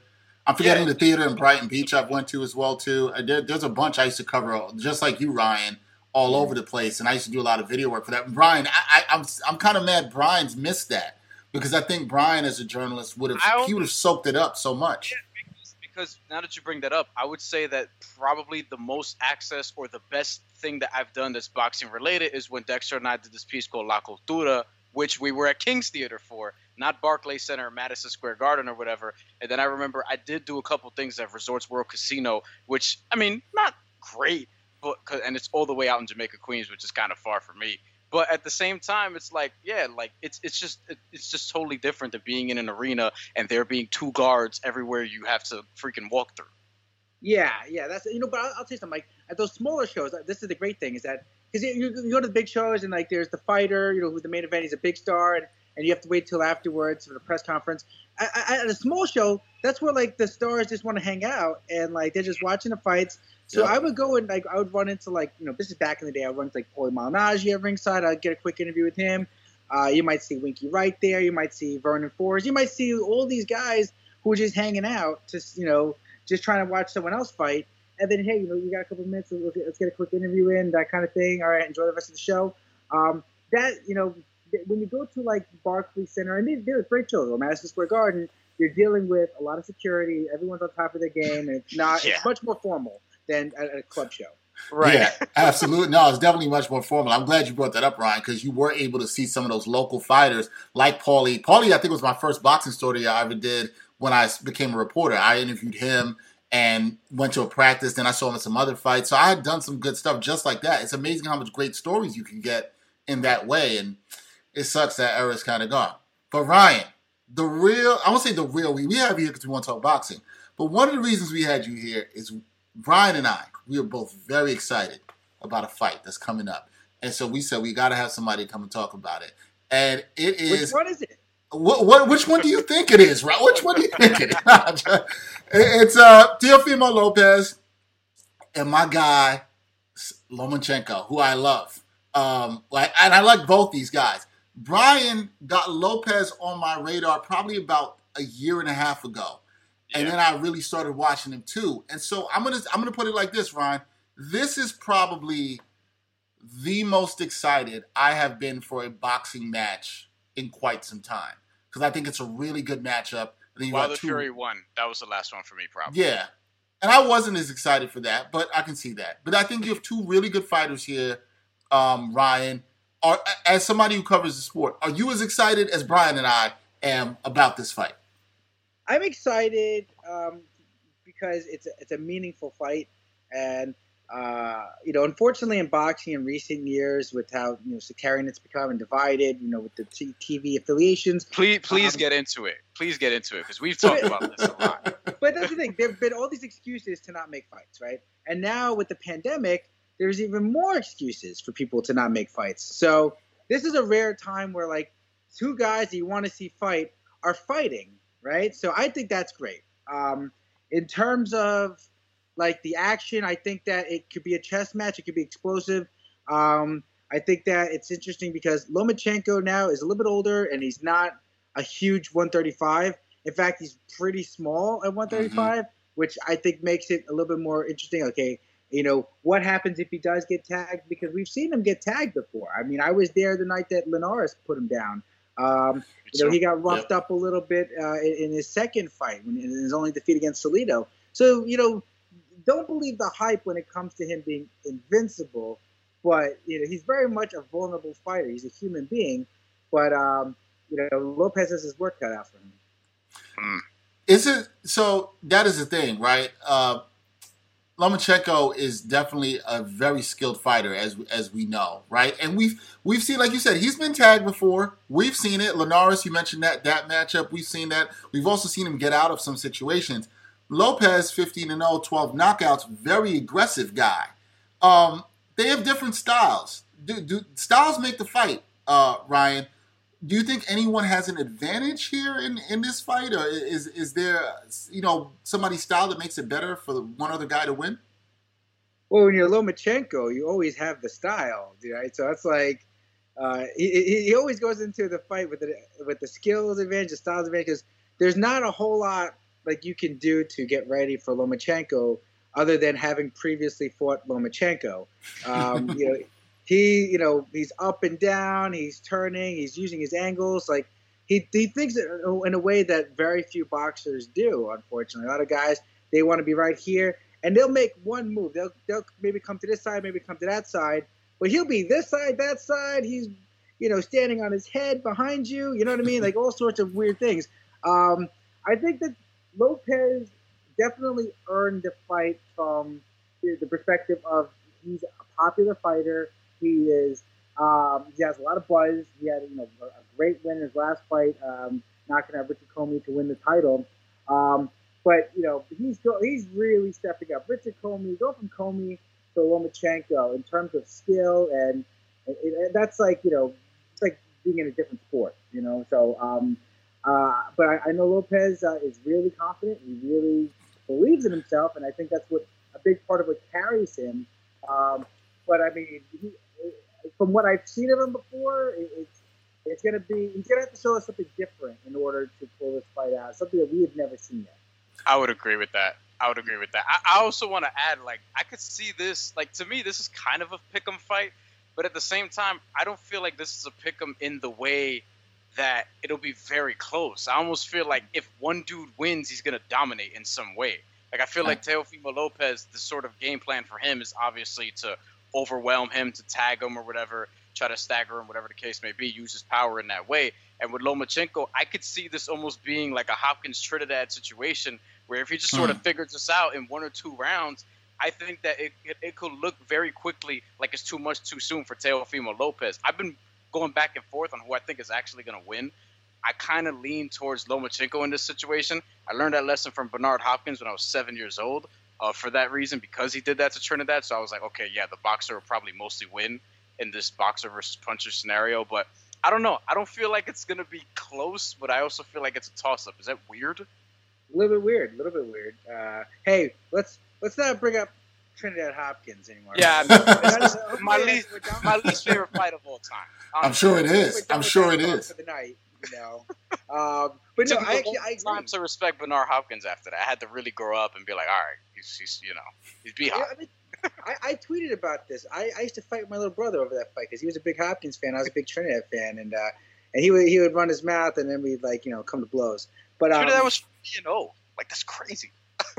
I'm forgetting Yeah. the theater in Brighton Beach I've went to as well too. Uh, There, there's a bunch I used to cover, just like you, Ryan, all over the place, and I used to do a lot of video work for that. And Brian, I, I, I'm I'm kind of mad Brian's missed that because I think Brian, as a journalist, would I have don't- he would have soaked it up so much. Because, because now that you bring that up, I would say that probably the most access or the best thing that I've done that's boxing related is when Dexter and I did this piece called La Cultura, which we were at King's Theater for, not Barclays Center or Madison Square Garden or whatever. And then I remember I did do a couple things at Resorts World Casino, which, I mean, not great, but and it's all the way out in Jamaica, Queens, which is kind of far from me. But at the same time, it's like, yeah, like it's it's just it's just totally different than being in an arena and there being two guards everywhere you have to freaking walk through. Yeah, yeah, that's you know. But I'll, I'll tell you something. Like at those smaller shows, this is the great thing is that because you, you go to the big shows and like there's the fighter, you know, who's the main event, he's a big star, and, and you have to wait till afterwards for the press conference. I, I, at a small show, that's where like the stars just want to hang out and like they're just watching the fights. So Yeah. I would go and like I would run into like you know this is back in the day. I would run into like Paulie Malignaggi at ringside. I'd get a quick interview with him. Uh, you might see Winky Wright there. You might see Vernon Forrest. You might see all these guys who are just hanging out, just you know, just trying to watch someone else fight. And then, hey, you know, you got a couple of minutes. Let's get, let's get a quick interview in, that kind of thing. All right, enjoy the rest of the show. Um, that, you know, th- when you go to, like, Barclays Center, and these, they're great shows, or Madison Square Garden, you're dealing with a lot of security. Everyone's on top of their game, and it's not Yeah. it's much more formal than at a club show. Right. Yeah, absolutely. No, it's definitely much more formal. I'm glad you brought that up, Ryan, because you were able to see some of those local fighters like Paulie. Paulie, I think, was my first boxing story I ever did when I became a reporter. I interviewed him and went to a practice. Then I saw him in some other fights. So I had done some good stuff just like that. It's amazing how much great stories you can get in that way. And it sucks that era's kind of gone. But Ryan, the real, I won't say the real, we, we have you here because we want to talk boxing. But one of the reasons we had you here is Brian and I, we are both very excited about a fight that's coming up. And so we said we got to have somebody come and talk about it. And it is... Which one is it? What, what, which one do you think it is, right? Which one do you think it is? It's uh, Teofimo Lopez and my guy, Lomachenko, who I love. Um, like, and I like both these guys. Brian got Lopez on my radar probably about a year and a half ago. And Yeah. then I really started watching him too. And so I'm gonna I'm gonna put it like this, Ryan. This is probably the most excited I have been for a boxing match in quite some time. Because I think it's a really good matchup. And then you Wilder got two, Fury won. That was the last one for me, probably. yeah. And I wasn't as excited for that, but I can see that. But I think you have two really good fighters here, um, Ryan. Are, as somebody who covers the sport, are you as excited as Brian and I am about this fight? I'm excited um, because it's a, it's a meaningful fight, and uh, you know, unfortunately, in boxing in recent years, with how you know sectarian it's become and divided, you know, with the t- TV affiliations. Please, please Um, get into it. Please get into it because we've talked about this a lot. But that's the thing. There have been all these excuses to not make fights, right? And now with the pandemic, there's even more excuses for people to not make fights. So this is a rare time where like two guys that you want to see fight are fighting, right? So I think that's great. Um, in terms of like the action, I think that it could be a chess match. It could be explosive. Um, I think that it's interesting because Lomachenko now is a little bit older and he's not a huge one thirty-five. In fact, he's pretty small at one thirty-five, which I think makes it a little bit more interesting. Okay, you know, what happens if he does get tagged? Because we've seen him get tagged before. I mean, I was there the night that Linares put him down. Um, you know, he got roughed up a little bit uh, in, in his second fight, when, in his only defeat against Salido. So, you know, don't believe the hype when it comes to him being invincible. But, you know, he's very much a vulnerable fighter. He's a human being. But, um, you know, Lopez has his work cut out for him. Is it so? That is the thing, right? Uh, Lomachenko is definitely a very skilled fighter, as as we know, right? And we've we've seen, like you said, he's been tagged before. We've seen it. Linares, you mentioned that that matchup. We've seen that. We've also seen him get out of some situations. Lopez, fifteen and oh, twelve knockouts, very aggressive guy. Um, they have different styles. Do, do styles make the fight, uh, Ryan? Do you think anyone has an advantage here in, in this fight, or is is there, you know, somebody's style that makes it better for the one other guy to win? Well, when you're Lomachenko, you always have the style, right? So it's like uh, he, he always goes into the fight with the with the skills advantage, the styles advantage, because there's not a whole lot like you can do to get ready for Lomachenko other than having previously fought Lomachenko. Um, you know, he, you know, he's up and down, he's turning, he's using his angles. Like he, he thinks in a way that very few boxers do, unfortunately. A lot of guys, they want to be right here, and they'll make one move. They'll, they'll maybe come to this side, maybe come to that side, but he'll be this side, that side. He's, you know, standing on his head behind you. You know what I mean? Like all sorts of weird things. Um, I think that Lopez definitely earned the fight from the, the perspective of he's a popular fighter. He is. Um, he has a lot of buzz. He had, you know, a, a great win in his last fight, um, knocking out Richard Comey to win the title. Um, but you know, he's go, he's really stepping up. Richard Comey, go from Comey to Lomachenko in terms of skill, and it, it, that's like, you know, it's like being in a different sport, you know. So, um, uh, but I, I know Lopez uh, is really confident. He really believes in himself, and I think that's what a big part of what carries him. Um, but I mean, he, from what I've seen of him before, it, it's it's gonna be he's gonna have to show us something different in order to pull this fight out, something that we have never seen yet. I would agree with that. I would agree with that. I, I also want to add, like, I could see this, like, to me, this is kind of a pick'em fight, but at the same time, I don't feel like this is a pick'em in the way that it'll be very close. I almost feel like if one dude wins, he's gonna dominate in some way. Like, I feel like Teofimo Lopez, the sort of game plan for him is obviously to overwhelm him, to tag him or whatever, try to stagger him, whatever the case may be, use his power in that way. And with Lomachenko, I could see this almost being like a Hopkins Trinidad situation where if he just sort of figures this out in one or two rounds, I think that it, it, it could look very quickly like it's too much too soon for Teofimo Lopez. I've been going back and forth on who I think is actually going to win. I kind of lean towards Lomachenko in this situation. I learned that lesson from Bernard Hopkins when I was seven years old. Uh, for that reason, because he did that to Trinidad, so I was like, okay, yeah, the boxer will probably mostly win in this boxer versus puncher scenario. But I don't know. I don't feel like it's going to be close, but I also feel like it's a toss-up. Is that weird? A little bit weird. A little bit weird. Uh, hey, let's let's not bring up Trinidad Hopkins anymore. Yeah, it's my least my least favorite fight of all time. Um, I'm sure it is. I'm sure it is. For the night, you know. um, but no, I actually I agree. Time to respect Bernard Hopkins after that. I had to really grow up and be like, all right, he's, he's you know, he's B Hop. I, mean, I, I tweeted about this. I, I used to fight with my little brother over that fight because he was a big Hopkins fan. I was a big Trinidad fan, and uh, and he would he would run his mouth, and then we'd like you know come to blows. But um, Trinidad was you know like that's crazy.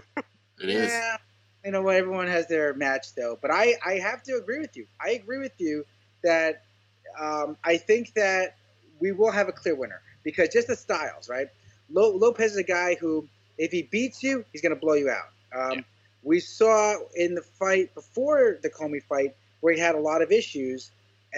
It is. Yeah, you know what? Everyone has their match though. But I, I have to agree with you. I agree with you that um, I think that we will have a clear winner because just the styles, right? Lopez is a guy who, if he beats you, he's going to blow you out. Um, yeah. We saw in the fight before the Comey fight where he had a lot of issues,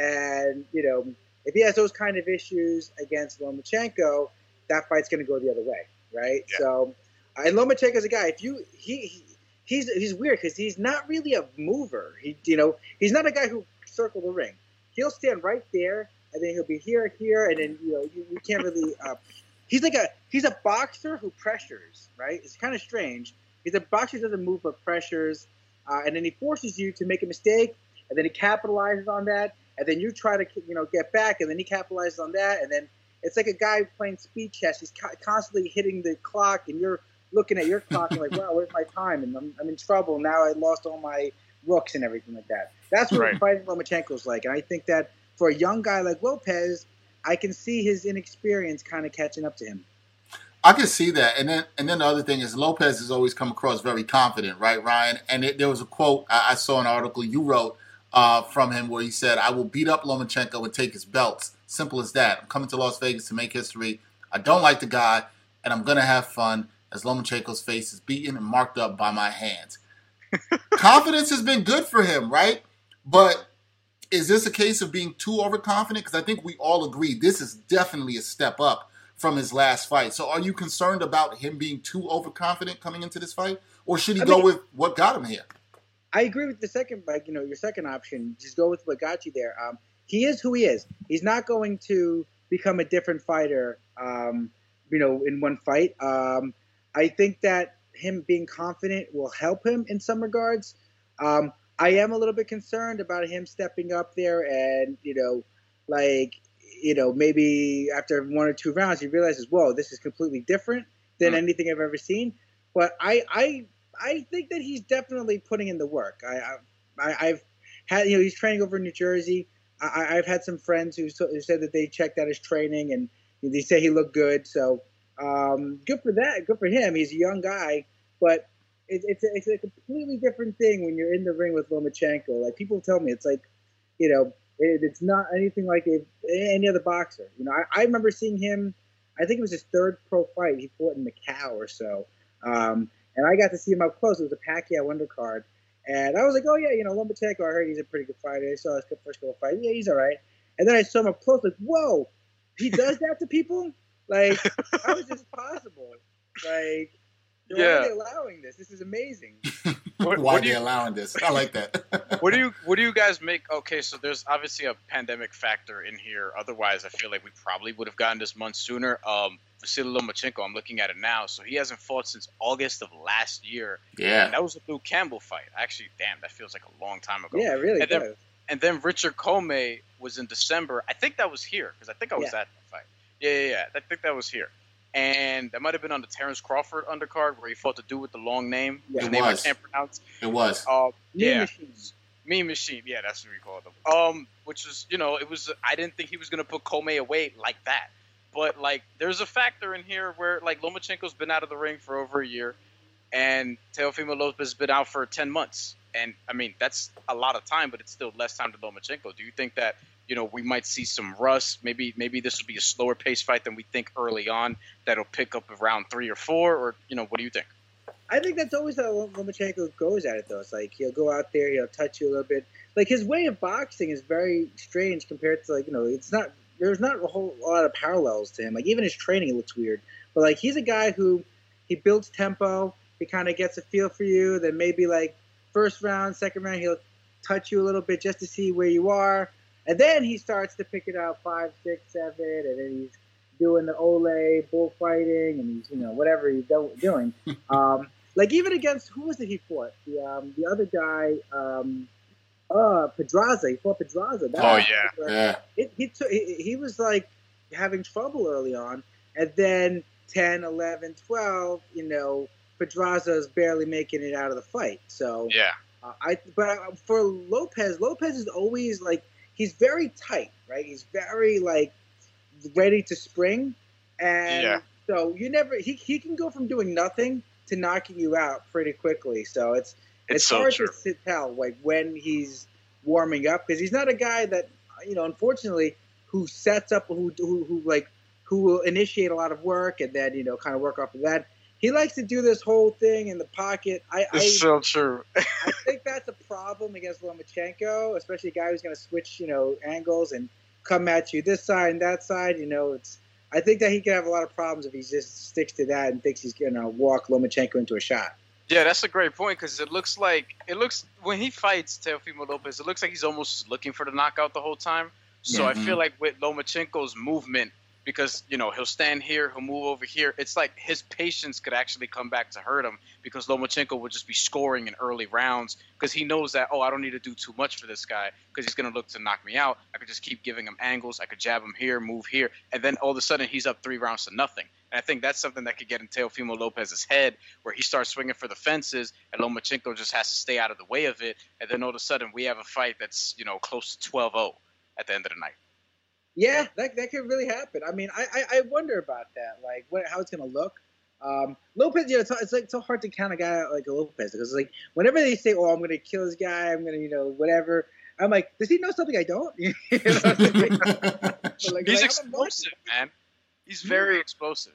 and you know, if he has those kind of issues against Lomachenko, that fight's going to go the other way, right? Yeah. So, and Lomachenko's a guy. If you he, he he's he's weird because he's not really a mover. He you know he's not a guy who circle the ring. He'll stand right there, and then he'll be here, here, and then you know you, you can't really. Uh, he's like a he's a boxer who pressures, right? It's kind of strange. He's a boxer who doesn't move but pressures, uh, and then he forces you to make a mistake, and then he capitalizes on that, and then you try to you know get back, and then he capitalizes on that, and then it's like a guy playing speed chess. He's co- constantly hitting the clock, and you're looking at your clock and like, wow, where's my time? And I'm, I'm in trouble. Now I lost all my rooks and everything like that. That's what right. fighting Lomachenko's like. And I think that for a young guy like Lopez, I can see his inexperience kind of catching up to him. I can see that. And then and then the other thing is Lopez has always come across very confident, right, Ryan? And it, there was a quote I, I saw an article you wrote uh, from him where he said, I will beat up Lomachenko and take his belts. Simple as that. I'm coming to Las Vegas to make history. I don't like the guy, and I'm going to have fun as Lomachenko's face is beaten and marked up by my hands. Confidence has been good for him, right? But is this a case of being too overconfident? Because I think we all agree this is definitely a step up from his last fight. So are you concerned about him being too overconfident coming into this fight? Or should he I go mean, with what got him here? I agree with the second, like, you know, your second option. Just go with what got you there. Um, he is who he is. He's not going to become a different fighter, um, you know, in one fight. Um, I think that him being confident will help him in some regards. Um, I am a little bit concerned about him stepping up there and, you know, like, you know, maybe after one or two rounds, he realizes, whoa, this is completely different. than Mm. anything I've ever seen. But I, I, I think that he's definitely putting in the work. I, I, I've had, you know, he's training over in New Jersey. I, I've had some friends who, who said that they checked out his training and they say he looked good. So um, good for that. Good for him. He's a young guy, but it, it's a, it's a completely different thing when you're in the ring with Lomachenko. Like people tell me, it's like, you know, it, it's not anything like a, any other boxer. You know, I, I remember seeing him. I think it was his third pro fight. He fought in Macau or so, um, and I got to see him up close. It was a Pacquiao undercard. And I was like, oh, yeah, you know, Lomachenko, I heard he's a pretty good fighter. I saw his first couple fights. Yeah, he's all right. And then I saw him up close, like, whoa, he does that to people? Like, how is this possible? Like, why Yeah. are they allowing this? This is amazing. What- Why what are do they you- allowing this? I like that. What do you What do you guys make? Okay, so there's obviously a pandemic factor in here. Otherwise, I feel like we probably would have gotten this month sooner. Um, Vasily Lomachenko, I'm looking at it now. So he hasn't fought since August of last year. Yeah. And that was a Luke Campbell fight. Actually, damn, that feels like a long time ago. Yeah, it really And then- does. And then Richard Comey was in December. I think that was here because I think I was Yeah. at that fight. Yeah, yeah, yeah. I think that was here. And that might have been on the Terrence Crawford undercard where he fought the dude with the long name. Yeah. His It name was. I can't pronounce. It was. Uh, Mean yeah. Machine. Mean Machine, yeah, that's what we called him. Um, which was, you know, it was. I didn't think he was gonna put Comey away like that, but like, there's a factor in here where like Lomachenko's been out of the ring for over a year, and Teofimo Lopez has been out for ten months, and I mean that's a lot of time, but it's still less time to Lomachenko. Do you think that you know we might see some rust? Maybe maybe this will be a slower pace fight than we think early on. That'll pick up around three or four, or you know, what do you think? I think that's always how Lomachenko goes at it, though. It's like he'll go out there, he'll touch you a little bit. Like his way of boxing is very strange compared to like you know, it's not there's not a whole lot of parallels to him. Like even his training looks weird. But like he's a guy who he builds tempo. He kind of gets a feel for you. Then maybe like first round, second round, he'll touch you a little bit just to see where you are, and then he starts to pick it out five, six, seven, and then he's doing the Ole bullfighting and he's you know whatever he's do- doing. Um, Like even against who was it he fought? The um, the other guy, um, uh, Pedraza. He fought Pedraza. That Oh, was- yeah. Yeah. It, he, took, he he was like having trouble early on, and then ten, eleven, twelve, You know, Pedraza is barely making it out of the fight. So Yeah. uh, I but uh, for Lopez, Lopez is always like he's very tight, right? He's very like ready to spring, and Yeah. so you never he he can go from doing nothing to knocking you out pretty quickly. So it's It's it's so hard true. to tell like when he's warming up because he's not a guy that you know unfortunately who sets up who who, who like who will initiate a lot of work and then you know kind of work off of that. He likes to do this whole thing in the pocket. I I, It's so true. I think that's a problem against Lomachenko, especially a guy who's going to switch you know angles and come at you this side and that side. You know it's. I think that he could have a lot of problems if he just sticks to that and thinks he's going to walk Lomachenko into a shot. Yeah, that's a great point because it looks like it looks when he fights Teofimo Lopez, it looks like he's almost just looking for the knockout the whole time. So I feel like with Lomachenko's movement, because you know he'll stand here, he'll move over here. It's like his patience could actually come back to hurt him because Lomachenko would just be scoring in early rounds because he knows that oh I don't need to do too much for this guy because he's gonna look to knock me out. I could just keep giving him angles. I could jab him here, move here, and then all of a sudden he's up three rounds to nothing. And I think that's something that could get in Teofimo Lopez's head where he starts swinging for the fences and Lomachenko just has to stay out of the way of it. And then all of a sudden we have a fight that's, you know, close to twelve oh at the end of the night. Yeah, that that could really happen. I mean, I I, I wonder about that, like what how it's going to look. Um, Lopez, you know, it's, it's like so hard to count a guy out like a Lopez because like whenever they say, "Oh, I'm going to kill this guy," I'm going to, you know, whatever. I'm like, does he know something I don't? You know what I mean? But, like, He's like, explosive, man. He's very explosive.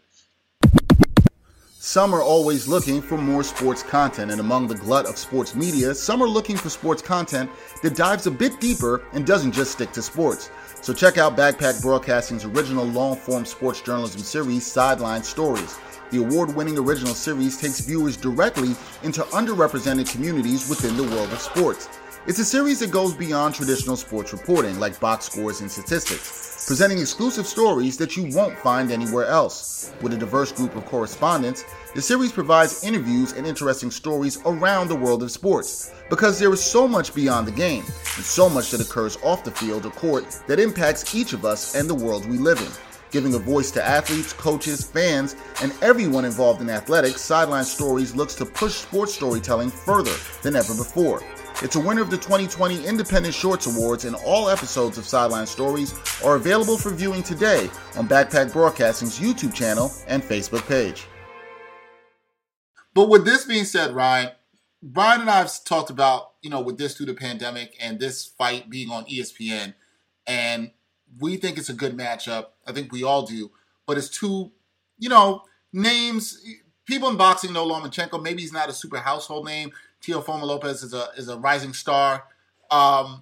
Some are always looking for more sports content, and among the glut of sports media, some are looking for sports content that dives a bit deeper and doesn't just stick to sports. So check out Backpack Broadcasting's original long-form sports journalism series, Sideline Stories. The award-winning original series takes viewers directly into underrepresented communities within the world of sports. It's a series that goes beyond traditional sports reporting, like box scores and statistics, presenting exclusive stories that you won't find anywhere else. With a diverse group of correspondents, the series provides interviews and interesting stories around the world of sports, because there is so much beyond the game, and so much that occurs off the field or court that impacts each of us and the world we live in. Giving a voice to athletes, coaches, fans, and everyone involved in athletics, Sideline Stories looks to push sports storytelling further than ever before. It's a winner of the twenty twenty Independent Shorts Awards, and all episodes of Sideline Stories are available for viewing today on Backpack Broadcasting's YouTube channel and Facebook page. But with this being said, Ryan, Brian and I have talked about, you know, with this through the pandemic and this fight being on E S P N, and we think it's a good matchup. I think we all do. But it's two, you know, names. People in boxing know Lomachenko. Maybe he's not a super household name. Teofimo Lopez is a is a rising star. Um,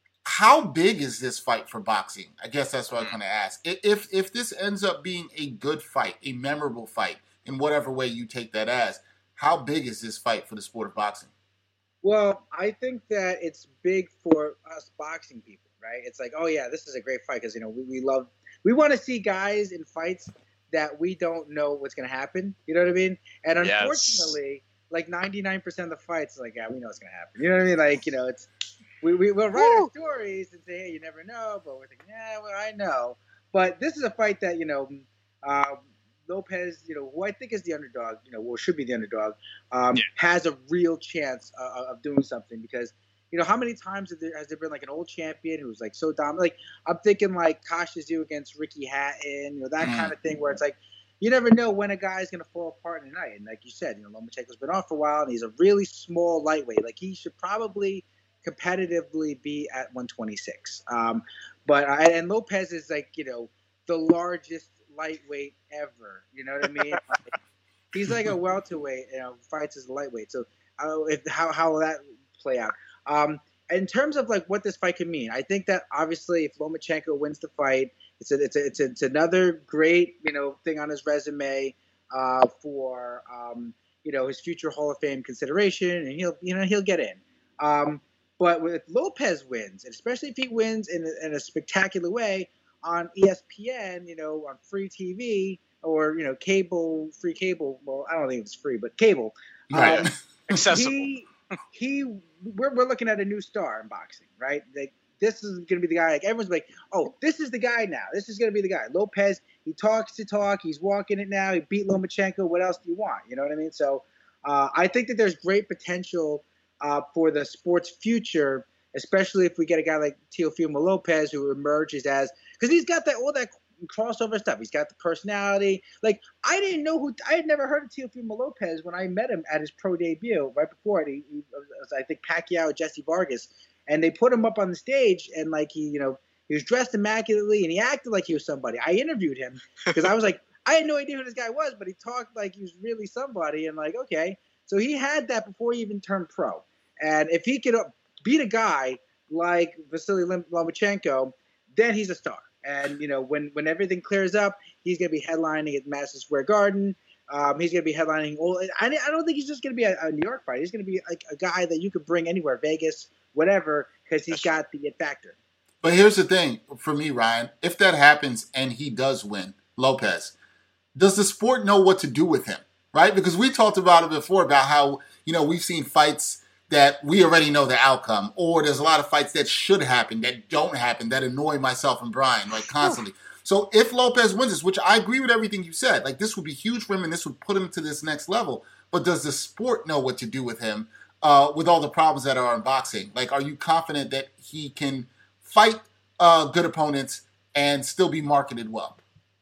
how big is this fight for boxing? I guess that's what I'm going to ask. If if this ends up being a good fight, a memorable fight, in whatever way you take that as, how big is this fight for the sport of boxing? Well, I think that it's big for us boxing people, right? It's like, oh yeah, this is a great fight because, you know, we, we love, we want to see guys in fights that we don't know what's going to happen. You know what I mean? And unfortunately, yes. like ninety-nine percent of the fights, like, yeah, we know what's going to happen. You know what I mean? Like, you know, it's, we, we, we'll write Woo! our stories and say, hey, you never know, but we're thinking, yeah, well, I know. But this is a fight that, you know, uh, Lopez, you know, who I think is the underdog, you know, or should be the underdog, um, yeah. has a real chance uh, of doing something because, you know, how many times has there, has there been like an old champion who's like so dominant? Like I'm thinking like Kostas Tszyu against Ricky Hatton, you know, that mm. kind of thing where it's like you never know when a guy's going to fall apart in a night. And like you said, you know, Lomachenko's been on for a while and he's a really small lightweight. Like he should probably competitively be at one twenty-six. Um, but I, and Lopez is like, you know, the largest lightweight ever, you know what I mean? Like, he's like a welterweight, you know, fights as a lightweight. So uh, if, how how will that play out? Um, in terms of like what this fight could mean, I think that obviously if Lomachenko wins the fight, it's a, it's a, it's, a, it's another great, you know, thing on his resume uh, for um, you know, his future Hall of Fame consideration, and he'll you know he'll get in. Um, but if Lopez wins, and especially if he wins in a, in a spectacular way on E S P N, you know, on free T V or, you know, cable, free cable. Well, I don't think it's free, but cable. Right. Um, Accessible. He, he we're, we're looking at a new star in boxing, right? Like, this is going to be the guy. Like, everyone's like, oh, this is the guy now. This is going to be the guy. Lopez, he talks to talk. He's walking it now. He beat Lomachenko. What else do you want? You know what I mean? So uh, I think that there's great potential uh, for the sport's future, especially if we get a guy like Teofimo Lopez who emerges as – because he's got that all that crossover stuff. He's got the personality. Like, I didn't know who – I had never heard of Teofimo Lopez when I met him at his pro debut right before it. He, he was, I think, Pacquiao, Jesse Vargas. And they put him up on the stage, and, like, he, you know, he was dressed immaculately, and he acted like he was somebody. I interviewed him because I was like – I had no idea who this guy was, but he talked like he was really somebody. And, like, okay. So he had that before he even turned pro. And if he could beat a guy like Vasily Lomachenko, then he's a star. And, you know, when, when everything clears up, he's going to be headlining at Madison Square Garden. Um, he's going to be headlining all – I don't think he's just going to be a, a New York fighter. He's going to be like a guy that you could bring anywhere, Vegas, whatever, because he's got the it factor. But here's the thing for me, Ryan. If that happens and he does win, Lopez, does the sport know what to do with him, right? Because we talked about it before about how, you know, we've seen fights that we already know the outcome, or there's a lot of fights that should happen that don't happen that annoy myself and Brian, like, constantly. So if Lopez wins this, which I agree with everything you said, like, this would be huge for him and this would put him to this next level, but does the sport know what to do with him uh, with all the problems that are in boxing? Like, are you confident that he can fight uh, good opponents and still be marketed well?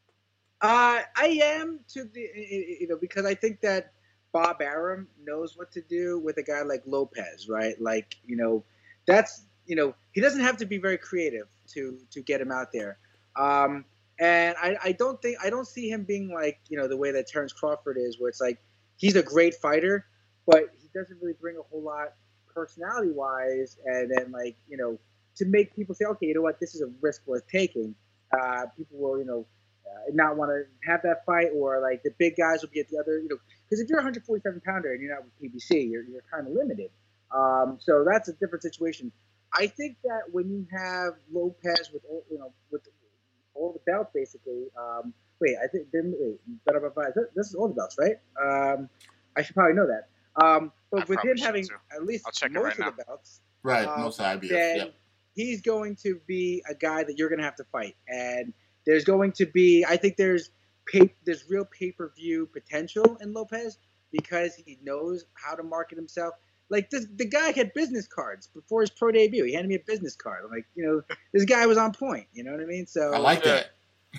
Uh, I am to the, you know, because I think that Bob Arum knows what to do with a guy like Lopez, right? Like, you know, that's, you know, he doesn't have to be very creative to, to get him out there. Um, and I, I don't think, I don't see him being like, you know, the way that Terrence Crawford is, where it's like, he's a great fighter, but he doesn't really bring a whole lot personality wise. And then, like, you know, to make people say, okay, you know what, this is a risk worth taking. Uh, people will, you know, Uh, not want to have that fight, or like the big guys will be at the other, you know, because if you're a one forty-seven pounder and you're not with P B C, you're you're kind of limited. Um, so that's a different situation. I think that when you have Lopez with all, you know, with all the belts basically. Um, wait, I think then wait, this is all the belts, right? Um, I should probably know that. Um, but I with him having too. at least most right of now. the belts, right, um, most I B F, then yep. he's going to be a guy that you're going to have to fight. And there's going to be, I think there's pay, there's real pay-per-view potential in Lopez because he knows how to market himself. Like, this, the guy had business cards before his pro debut. He handed me a business card. I'm like, you know, this guy was on point. You know what I mean? So I like that.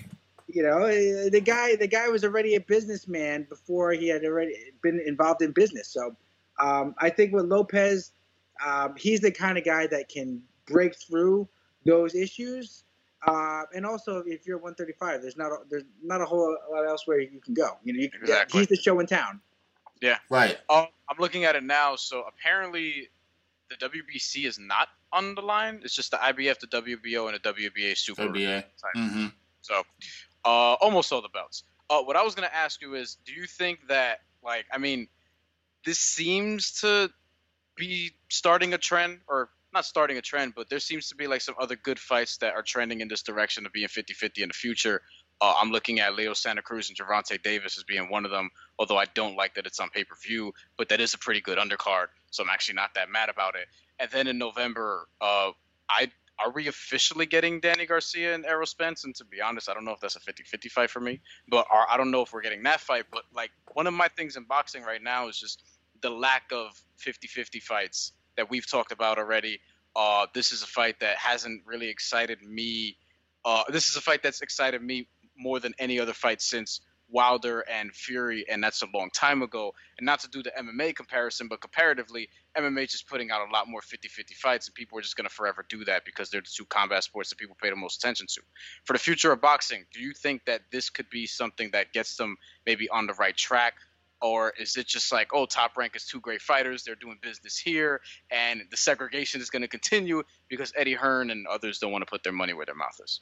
You know, the guy the guy was already a businessman before he had already been involved in business. So um, I think with Lopez, um, he's the kind of guy that can break through those issues. Uh, and also, if you're one thirty-five, there's not a, there's not a whole lot else where you can go. You know, you, exactly. He's the show in town. Yeah. Right. Um, I'm looking at it now. So apparently, the W B C is not on the line. It's just the I B F, the W B O, and the W B A Super. W B A. Mm-hmm. So, uh, almost all the belts. Uh, what I was gonna ask you is, do you think that, like, I mean, this seems to be starting a trend, or not starting a trend, but there seems to be like some other good fights that are trending in this direction of being fifty-fifty in the future. Uh, I'm looking at Leo Santa Cruz and Gervonta Davis as being one of them, although I don't like that it's on pay-per-view, but that is a pretty good undercard, so I'm actually not that mad about it. And then in November, uh, I are we officially getting Danny Garcia and Errol Spence? And to be honest, I don't know if that's a fifty-fifty fight for me, but are, I don't know if we're getting that fight. But like, one of my things in boxing right now is just the lack of fifty-fifty fights that we've talked about already. Uh, this is a fight that hasn't really excited me. Uh, this is a fight that's excited me more than any other fight since Wilder and Fury, and that's a long time ago. And not to do the M M A comparison, but comparatively, M M A is just putting out a lot more fifty-fifty fights, and people are just going to forever do that because they're the two combat sports that people pay the most attention to. For the future of boxing, do you think that this could be something that gets them maybe on the right track? Or is it just like, oh, Top Rank is two great fighters, they're doing business here, and the segregation is going to continue because Eddie Hearn and others don't want to put their money where their mouth is?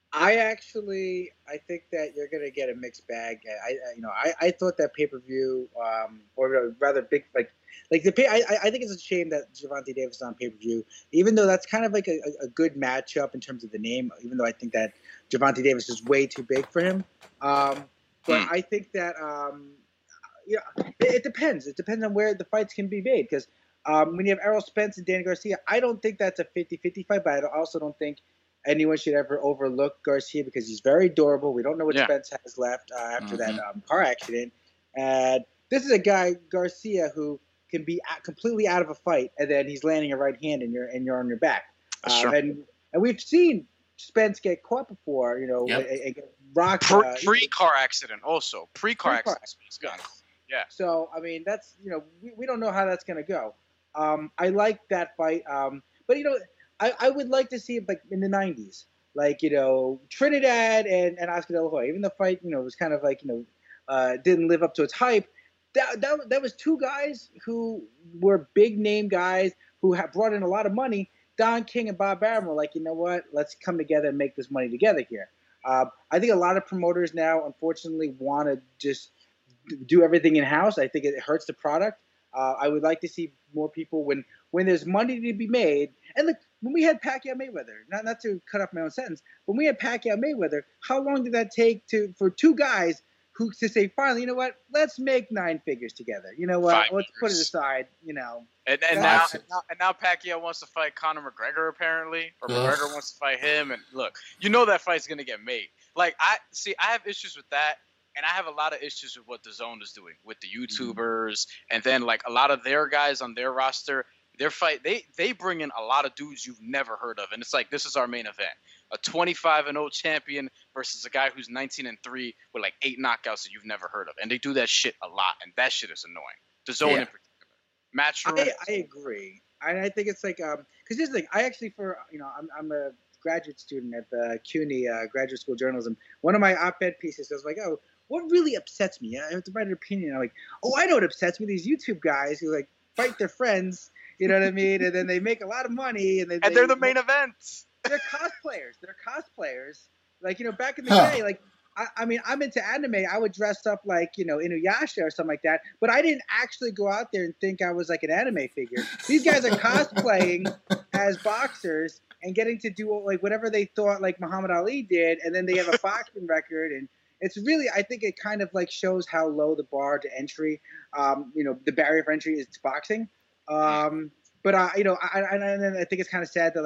I actually, I think that you're going to get a mixed bag. I, I you know, I, I thought that pay-per-view, um, or rather big, like, like the pay. I, I think it's a shame that Gervonta Davis is on pay-per-view, even though that's kind of like a, a good matchup in terms of the name. Even though I think that Gervonta Davis is way too big for him, um, but hmm. I think that, um, yeah, it, it depends. It depends on where the fights can be made because um, when you have Errol Spence and Danny Garcia, I don't think that's a fifty-fifty fight, but I also don't think anyone should ever overlook Garcia because he's very durable. We don't know what yeah. Spence has left uh, after mm-hmm. that um, car accident. And this is a guy, Garcia, who can be completely out of a fight, and then he's landing a right hand and you're and you're on your back. Uh, sure. And and we've seen Spence get caught before, you know, yep. a, a rock Pre, uh, pre-car accident also. Pre-car, pre-car accident. accident. Yeah. So I mean, that's you know, we, we don't know how that's going to go. Um, I like that fight, um, but you know. I, I would like to see it like in the nineties, like, you know, Trinidad and, and Oscar De La Hoya. Even the fight, you know, was kind of like, you know, uh, didn't live up to its hype. That, that, that was two guys who were big name guys who have brought in a lot of money. Don King and Bob Arum were like, you know what, let's come together and make this money together here. Uh, I think a lot of promoters now, unfortunately, want to just do everything in-house. I think it hurts the product. Uh, I would like to see more people when, when there's money to be made. And look, when we had Pacquiao Mayweather, not not to cut off my own sentence, when we had Pacquiao Mayweather, how long did that take to for two guys who to say, finally, you know what, let's make nine figures together. You know what, Five let's years. put it aside. You know. And, and now and now and now Pacquiao wants to fight Conor McGregor apparently, or Ugh. McGregor wants to fight him. And look, you know that fight's gonna get made. Like I see, I have issues with that. And I have a lot of issues with what DAZN is doing with the YouTubers, mm-hmm. and then like a lot of their guys on their roster, their fight, they they bring in a lot of dudes you've never heard of, and it's like this is our main event: a twenty-five and oh champion versus a guy who's nineteen and three with like eight knockouts that you've never heard of, and they do that shit a lot, and that shit is annoying. DAZN yeah. in particular, Matchroom. I, I agree, and I think it's like um because here's the thing: I actually for you know I'm I'm a graduate student at the CUNY uh, Graduate School of Journalism. One of my op-ed pieces was like, oh. What really upsets me? I have to write an opinion. I'm like, oh, I know what upsets me. These YouTube guys who like fight their friends, you know what I mean? And then they make a lot of money, and, then and they, they're the main events. They're cosplayers. They're cosplayers. Like you know, back in the huh. day, like I, I mean, I'm into anime. I would dress up like you know Inuyasha or something like that. But I didn't actually go out there and think I was like an anime figure. These guys are cosplaying as boxers and getting to do like whatever they thought like Muhammad Ali did, and then they have a boxing record and. It's really, I think it kind of like shows how low the bar to entry, um, you know, the barrier of entry is boxing. Um, but, uh, you know, I, I, I think it's kind of sad that like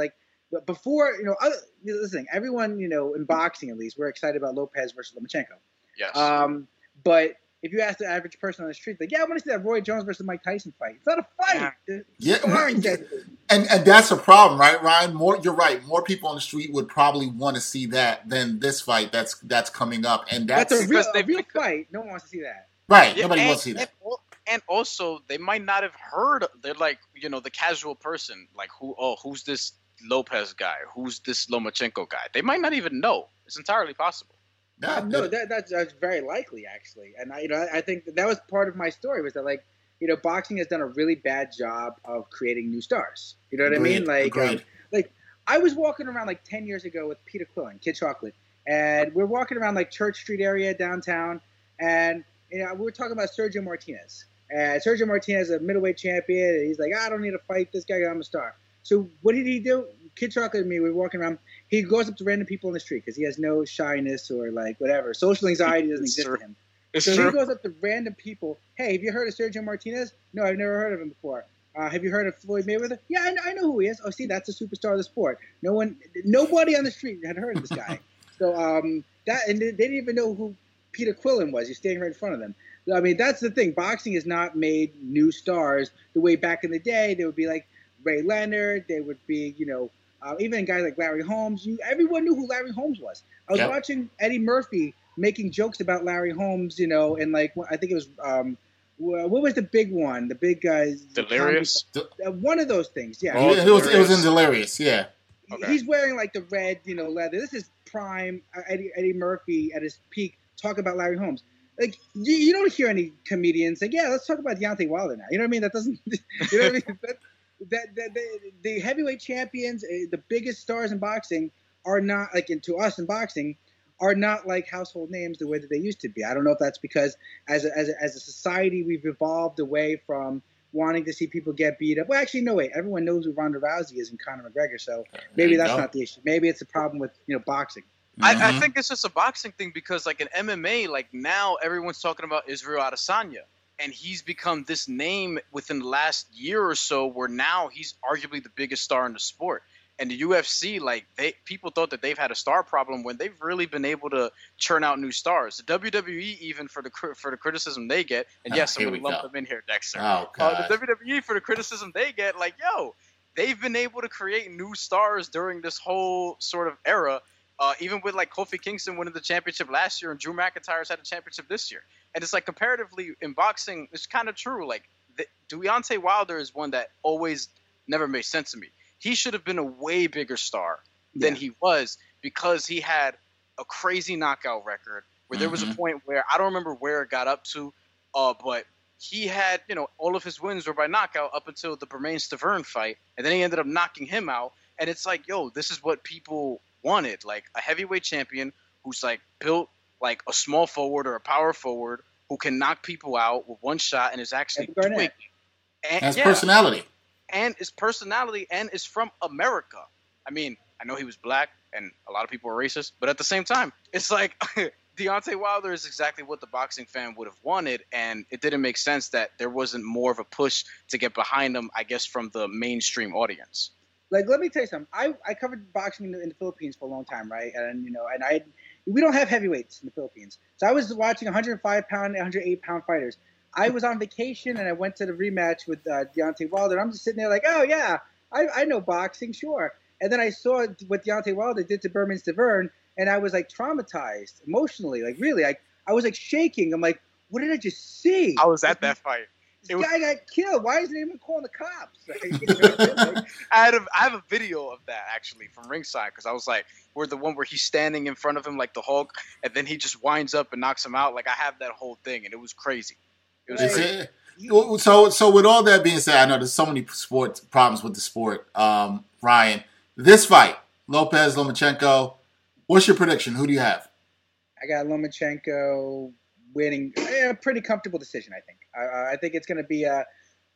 but before, you know, other, listen, everyone, you know, in boxing at least, we're excited about Lopez versus Lomachenko. Yes. Um, but if you ask the average person on the street, like, yeah, I want to see that Roy Jones versus Mike Tyson fight. It's not a fight. Yeah, yeah. and and that's a problem, right, Ryan? More, you're right. More people on the street would probably want to see that than this fight that's that's coming up, and that's, that's a real, they, a real fight. No one wants to see that. Right. Yeah, Nobody and, wants to see that. And, and also, they might not have heard. They're like, you know, the casual person, like, who? Oh, who's this Lopez guy? Who's this Lomachenko guy? They might not even know. It's entirely possible. Yeah, um, no, that, that's, that's very likely, actually. And I, you know, I think that, that was part of my story was that, like, you know, boxing has done a really bad job of creating new stars. You know what Agreed. I mean? Like, um, Agreed. like I was walking around like ten years ago with Peter Quillen, Kid Chocolate, and we're walking around like Church Street area downtown, and you know, we were talking about Sergio Martinez. And Sergio Martinez is a middleweight champion, and he's like, I don't need to fight this guy. I'm a star. So what did he do? Kid Chocolate and me, we were walking around. He goes up to random people in the street because he has no shyness or like whatever. Social anxiety doesn't It's exist true. to him. It's so true. he goes up to random people. Hey, have you heard of Sergio Martinez? No, I've never heard of him before. Uh, have you heard of Floyd Mayweather? Yeah, I know, I know who he is. Oh, see, that's a superstar of the sport. No one, nobody on the street had heard of this guy. so um, that, and they didn't even know who Peter Quillen was. He's standing right in front of them. I mean, that's the thing. Boxing has not made new stars the way back in the day. They would be like Ray Leonard. They would be, you know, uh, even guys like Larry Holmes. You, everyone knew who Larry Holmes was. I was Yep. watching Eddie Murphy making jokes about Larry Holmes, you know, and like I think it was um, what was the big one? The big guys. Delirious. Uh, one of those things, yeah. Oh, it, was, it was in Delirious, yeah. Okay. He's wearing like the red, you know, leather. This is prime uh, Eddie, Eddie Murphy at his peak. Talk about Larry Holmes. Like you, you don't hear any comedians like, yeah, let's talk about Deontay Wilder now. You know what I mean? That doesn't. You know what I mean? That, that, that, that the heavyweight champions, uh, the biggest stars in boxing, are not like, and to us in boxing, are not like household names the way that they used to be. I don't know if that's because as a, as a, as a society we've evolved away from wanting to see people get beat up. Well, actually, no, wait. Everyone knows who Ronda Rousey is and Conor McGregor, so maybe that's go. not the issue. Maybe it's a problem with, you know, boxing. I, I Mhm. think it's just a boxing thing because, like, in M M A, like, now everyone's talking about Israel Adesanya. And he's become this name within the last year or so where now he's arguably the biggest star in the sport. And the U F C, like, they people thought that they've had a star problem when they've really been able to churn out new stars. The W W E, even for the cri- for the criticism they get, and Ah, yes, I'm here going to we lump go. them in here, Dexter. Oh, Uh, God. the W W E, for the criticism they get, like, yo, they've been able to create new stars during this whole sort of era. Uh, even with like Kofi Kingston winning the championship last year and Drew McIntyre's had a championship this year. And it's like comparatively in boxing, it's kind of true. Like the, Deontay Wilder is one that always never made sense to me. He should have been a way bigger star than Yeah. he was because he had a crazy knockout record where there was a Mhm. point where I don't remember where it got up to, uh, but he had, you know, all of his wins were by knockout up until the Bermane-Stavern fight. And then he ended up knocking him out. And it's like, yo, this is what people wanted, like a heavyweight champion who's like built like a small forward or a power forward who can knock people out with one shot and is actually Kevin Garnett. quick. And, Has yeah, personality. and his personality and is from America. I mean, I know he was black and a lot of people are racist, but at the same time, it's like Deontay Wilder is exactly what the boxing fan would have wanted, and it didn't make sense that there wasn't more of a push to get behind him, I guess, from the mainstream audience. Like, let me tell you something. I, I covered boxing in the, in the Philippines for a long time, right? And, you know, and I we don't have heavyweights in the Philippines. So I was watching one hundred five pound, one hundred eight pound fighters. I was on vacation, and I went to the rematch with uh, Deontay Wilder. I'm just sitting there like, oh, yeah, I, I know boxing, sure. And then I saw what Deontay Wilder did to Bermane-Stavern, and I was, like, traumatized emotionally. Like, really, I, I was, like, shaking. I'm like, what did I just see? I was at that fight. This It was- guy got killed. Why isn't anyone calling the cops? Like, you know, like, I had a, I have a video of that actually from ringside because I was like, we're the one where he's standing in front of him like the Hulk, and then he just winds up and knocks him out. Like I have that whole thing, and it was crazy. It was Is crazy. it- well, So, so with all that being said, I know there's so many sports problems with the sport. Um, Ryan, this fight, Lopez Lomachenko. What's your prediction? Who do you have? I got Lomachenko winning a pretty comfortable decision, I think. I, I think it's going to be a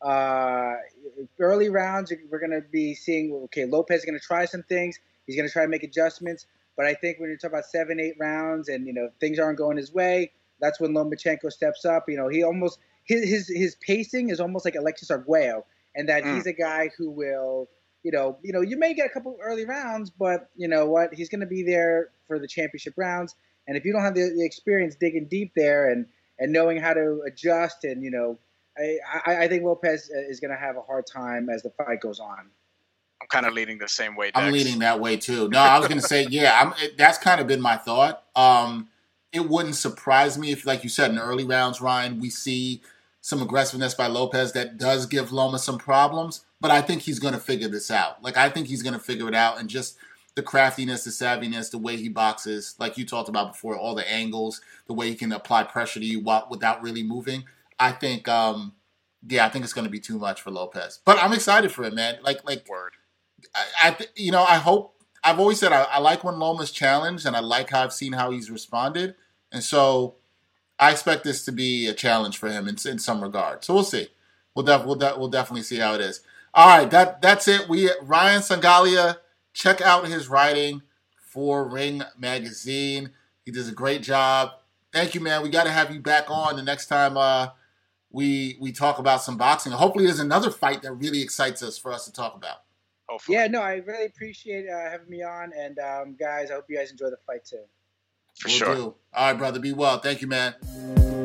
uh, early rounds. We're going to be seeing, okay, Lopez is going to try some things. He's going to try to make adjustments. But I think when you talk about seven, eight rounds and, you know, things aren't going his way, that's when Lomachenko steps up. You know, he almost his his, his pacing is almost like Alexis Arguello, and that Mm. he's a guy who will, you know, you know, you may get a couple early rounds, but you know what? He's going to be there for the championship rounds. And if you don't have the, the experience digging deep there and, and knowing how to adjust, and you know, I, I, I think Lopez is going to have a hard time as the fight goes on. I'm kind of leaning the same way. Dex. I'm leaning that way too. No, I was going to say, yeah, I'm, it, that's kind of been my thought. Um, it wouldn't surprise me if, like you said, in the early rounds, Ryan, we see some aggressiveness by Lopez that does give Loma some problems. But I think he's going to figure this out. Like, I think he's going to figure it out, and just the craftiness, the savviness, the way he boxes, like you talked about before, all the angles, the way he can apply pressure to you while, without really moving. I think, um, yeah, I think it's going to be too much for Lopez. But I'm excited for him, man. Like, like, Word. I, I th- you know, I hope. I've always said I, I like when Loma's challenged, and I like how I've seen how he's responded, and so I expect this to be a challenge for him in, in some regard. So we'll see. We'll def- we'll, de- we'll definitely see how it is. All right, that that's it. We Ryan Sangalia. Check out his writing for Ring Magazine. He does a great job. Thank you, man. We got to have you back on the next time uh, we we talk about some boxing. Hopefully, there's another fight that really excites us for us to talk about. Hopefully. Yeah, no, I really appreciate uh, having me on, and um, guys, I hope you guys enjoy the fight too. For We'll sure. do. All right, brother. Be well. Thank you, man.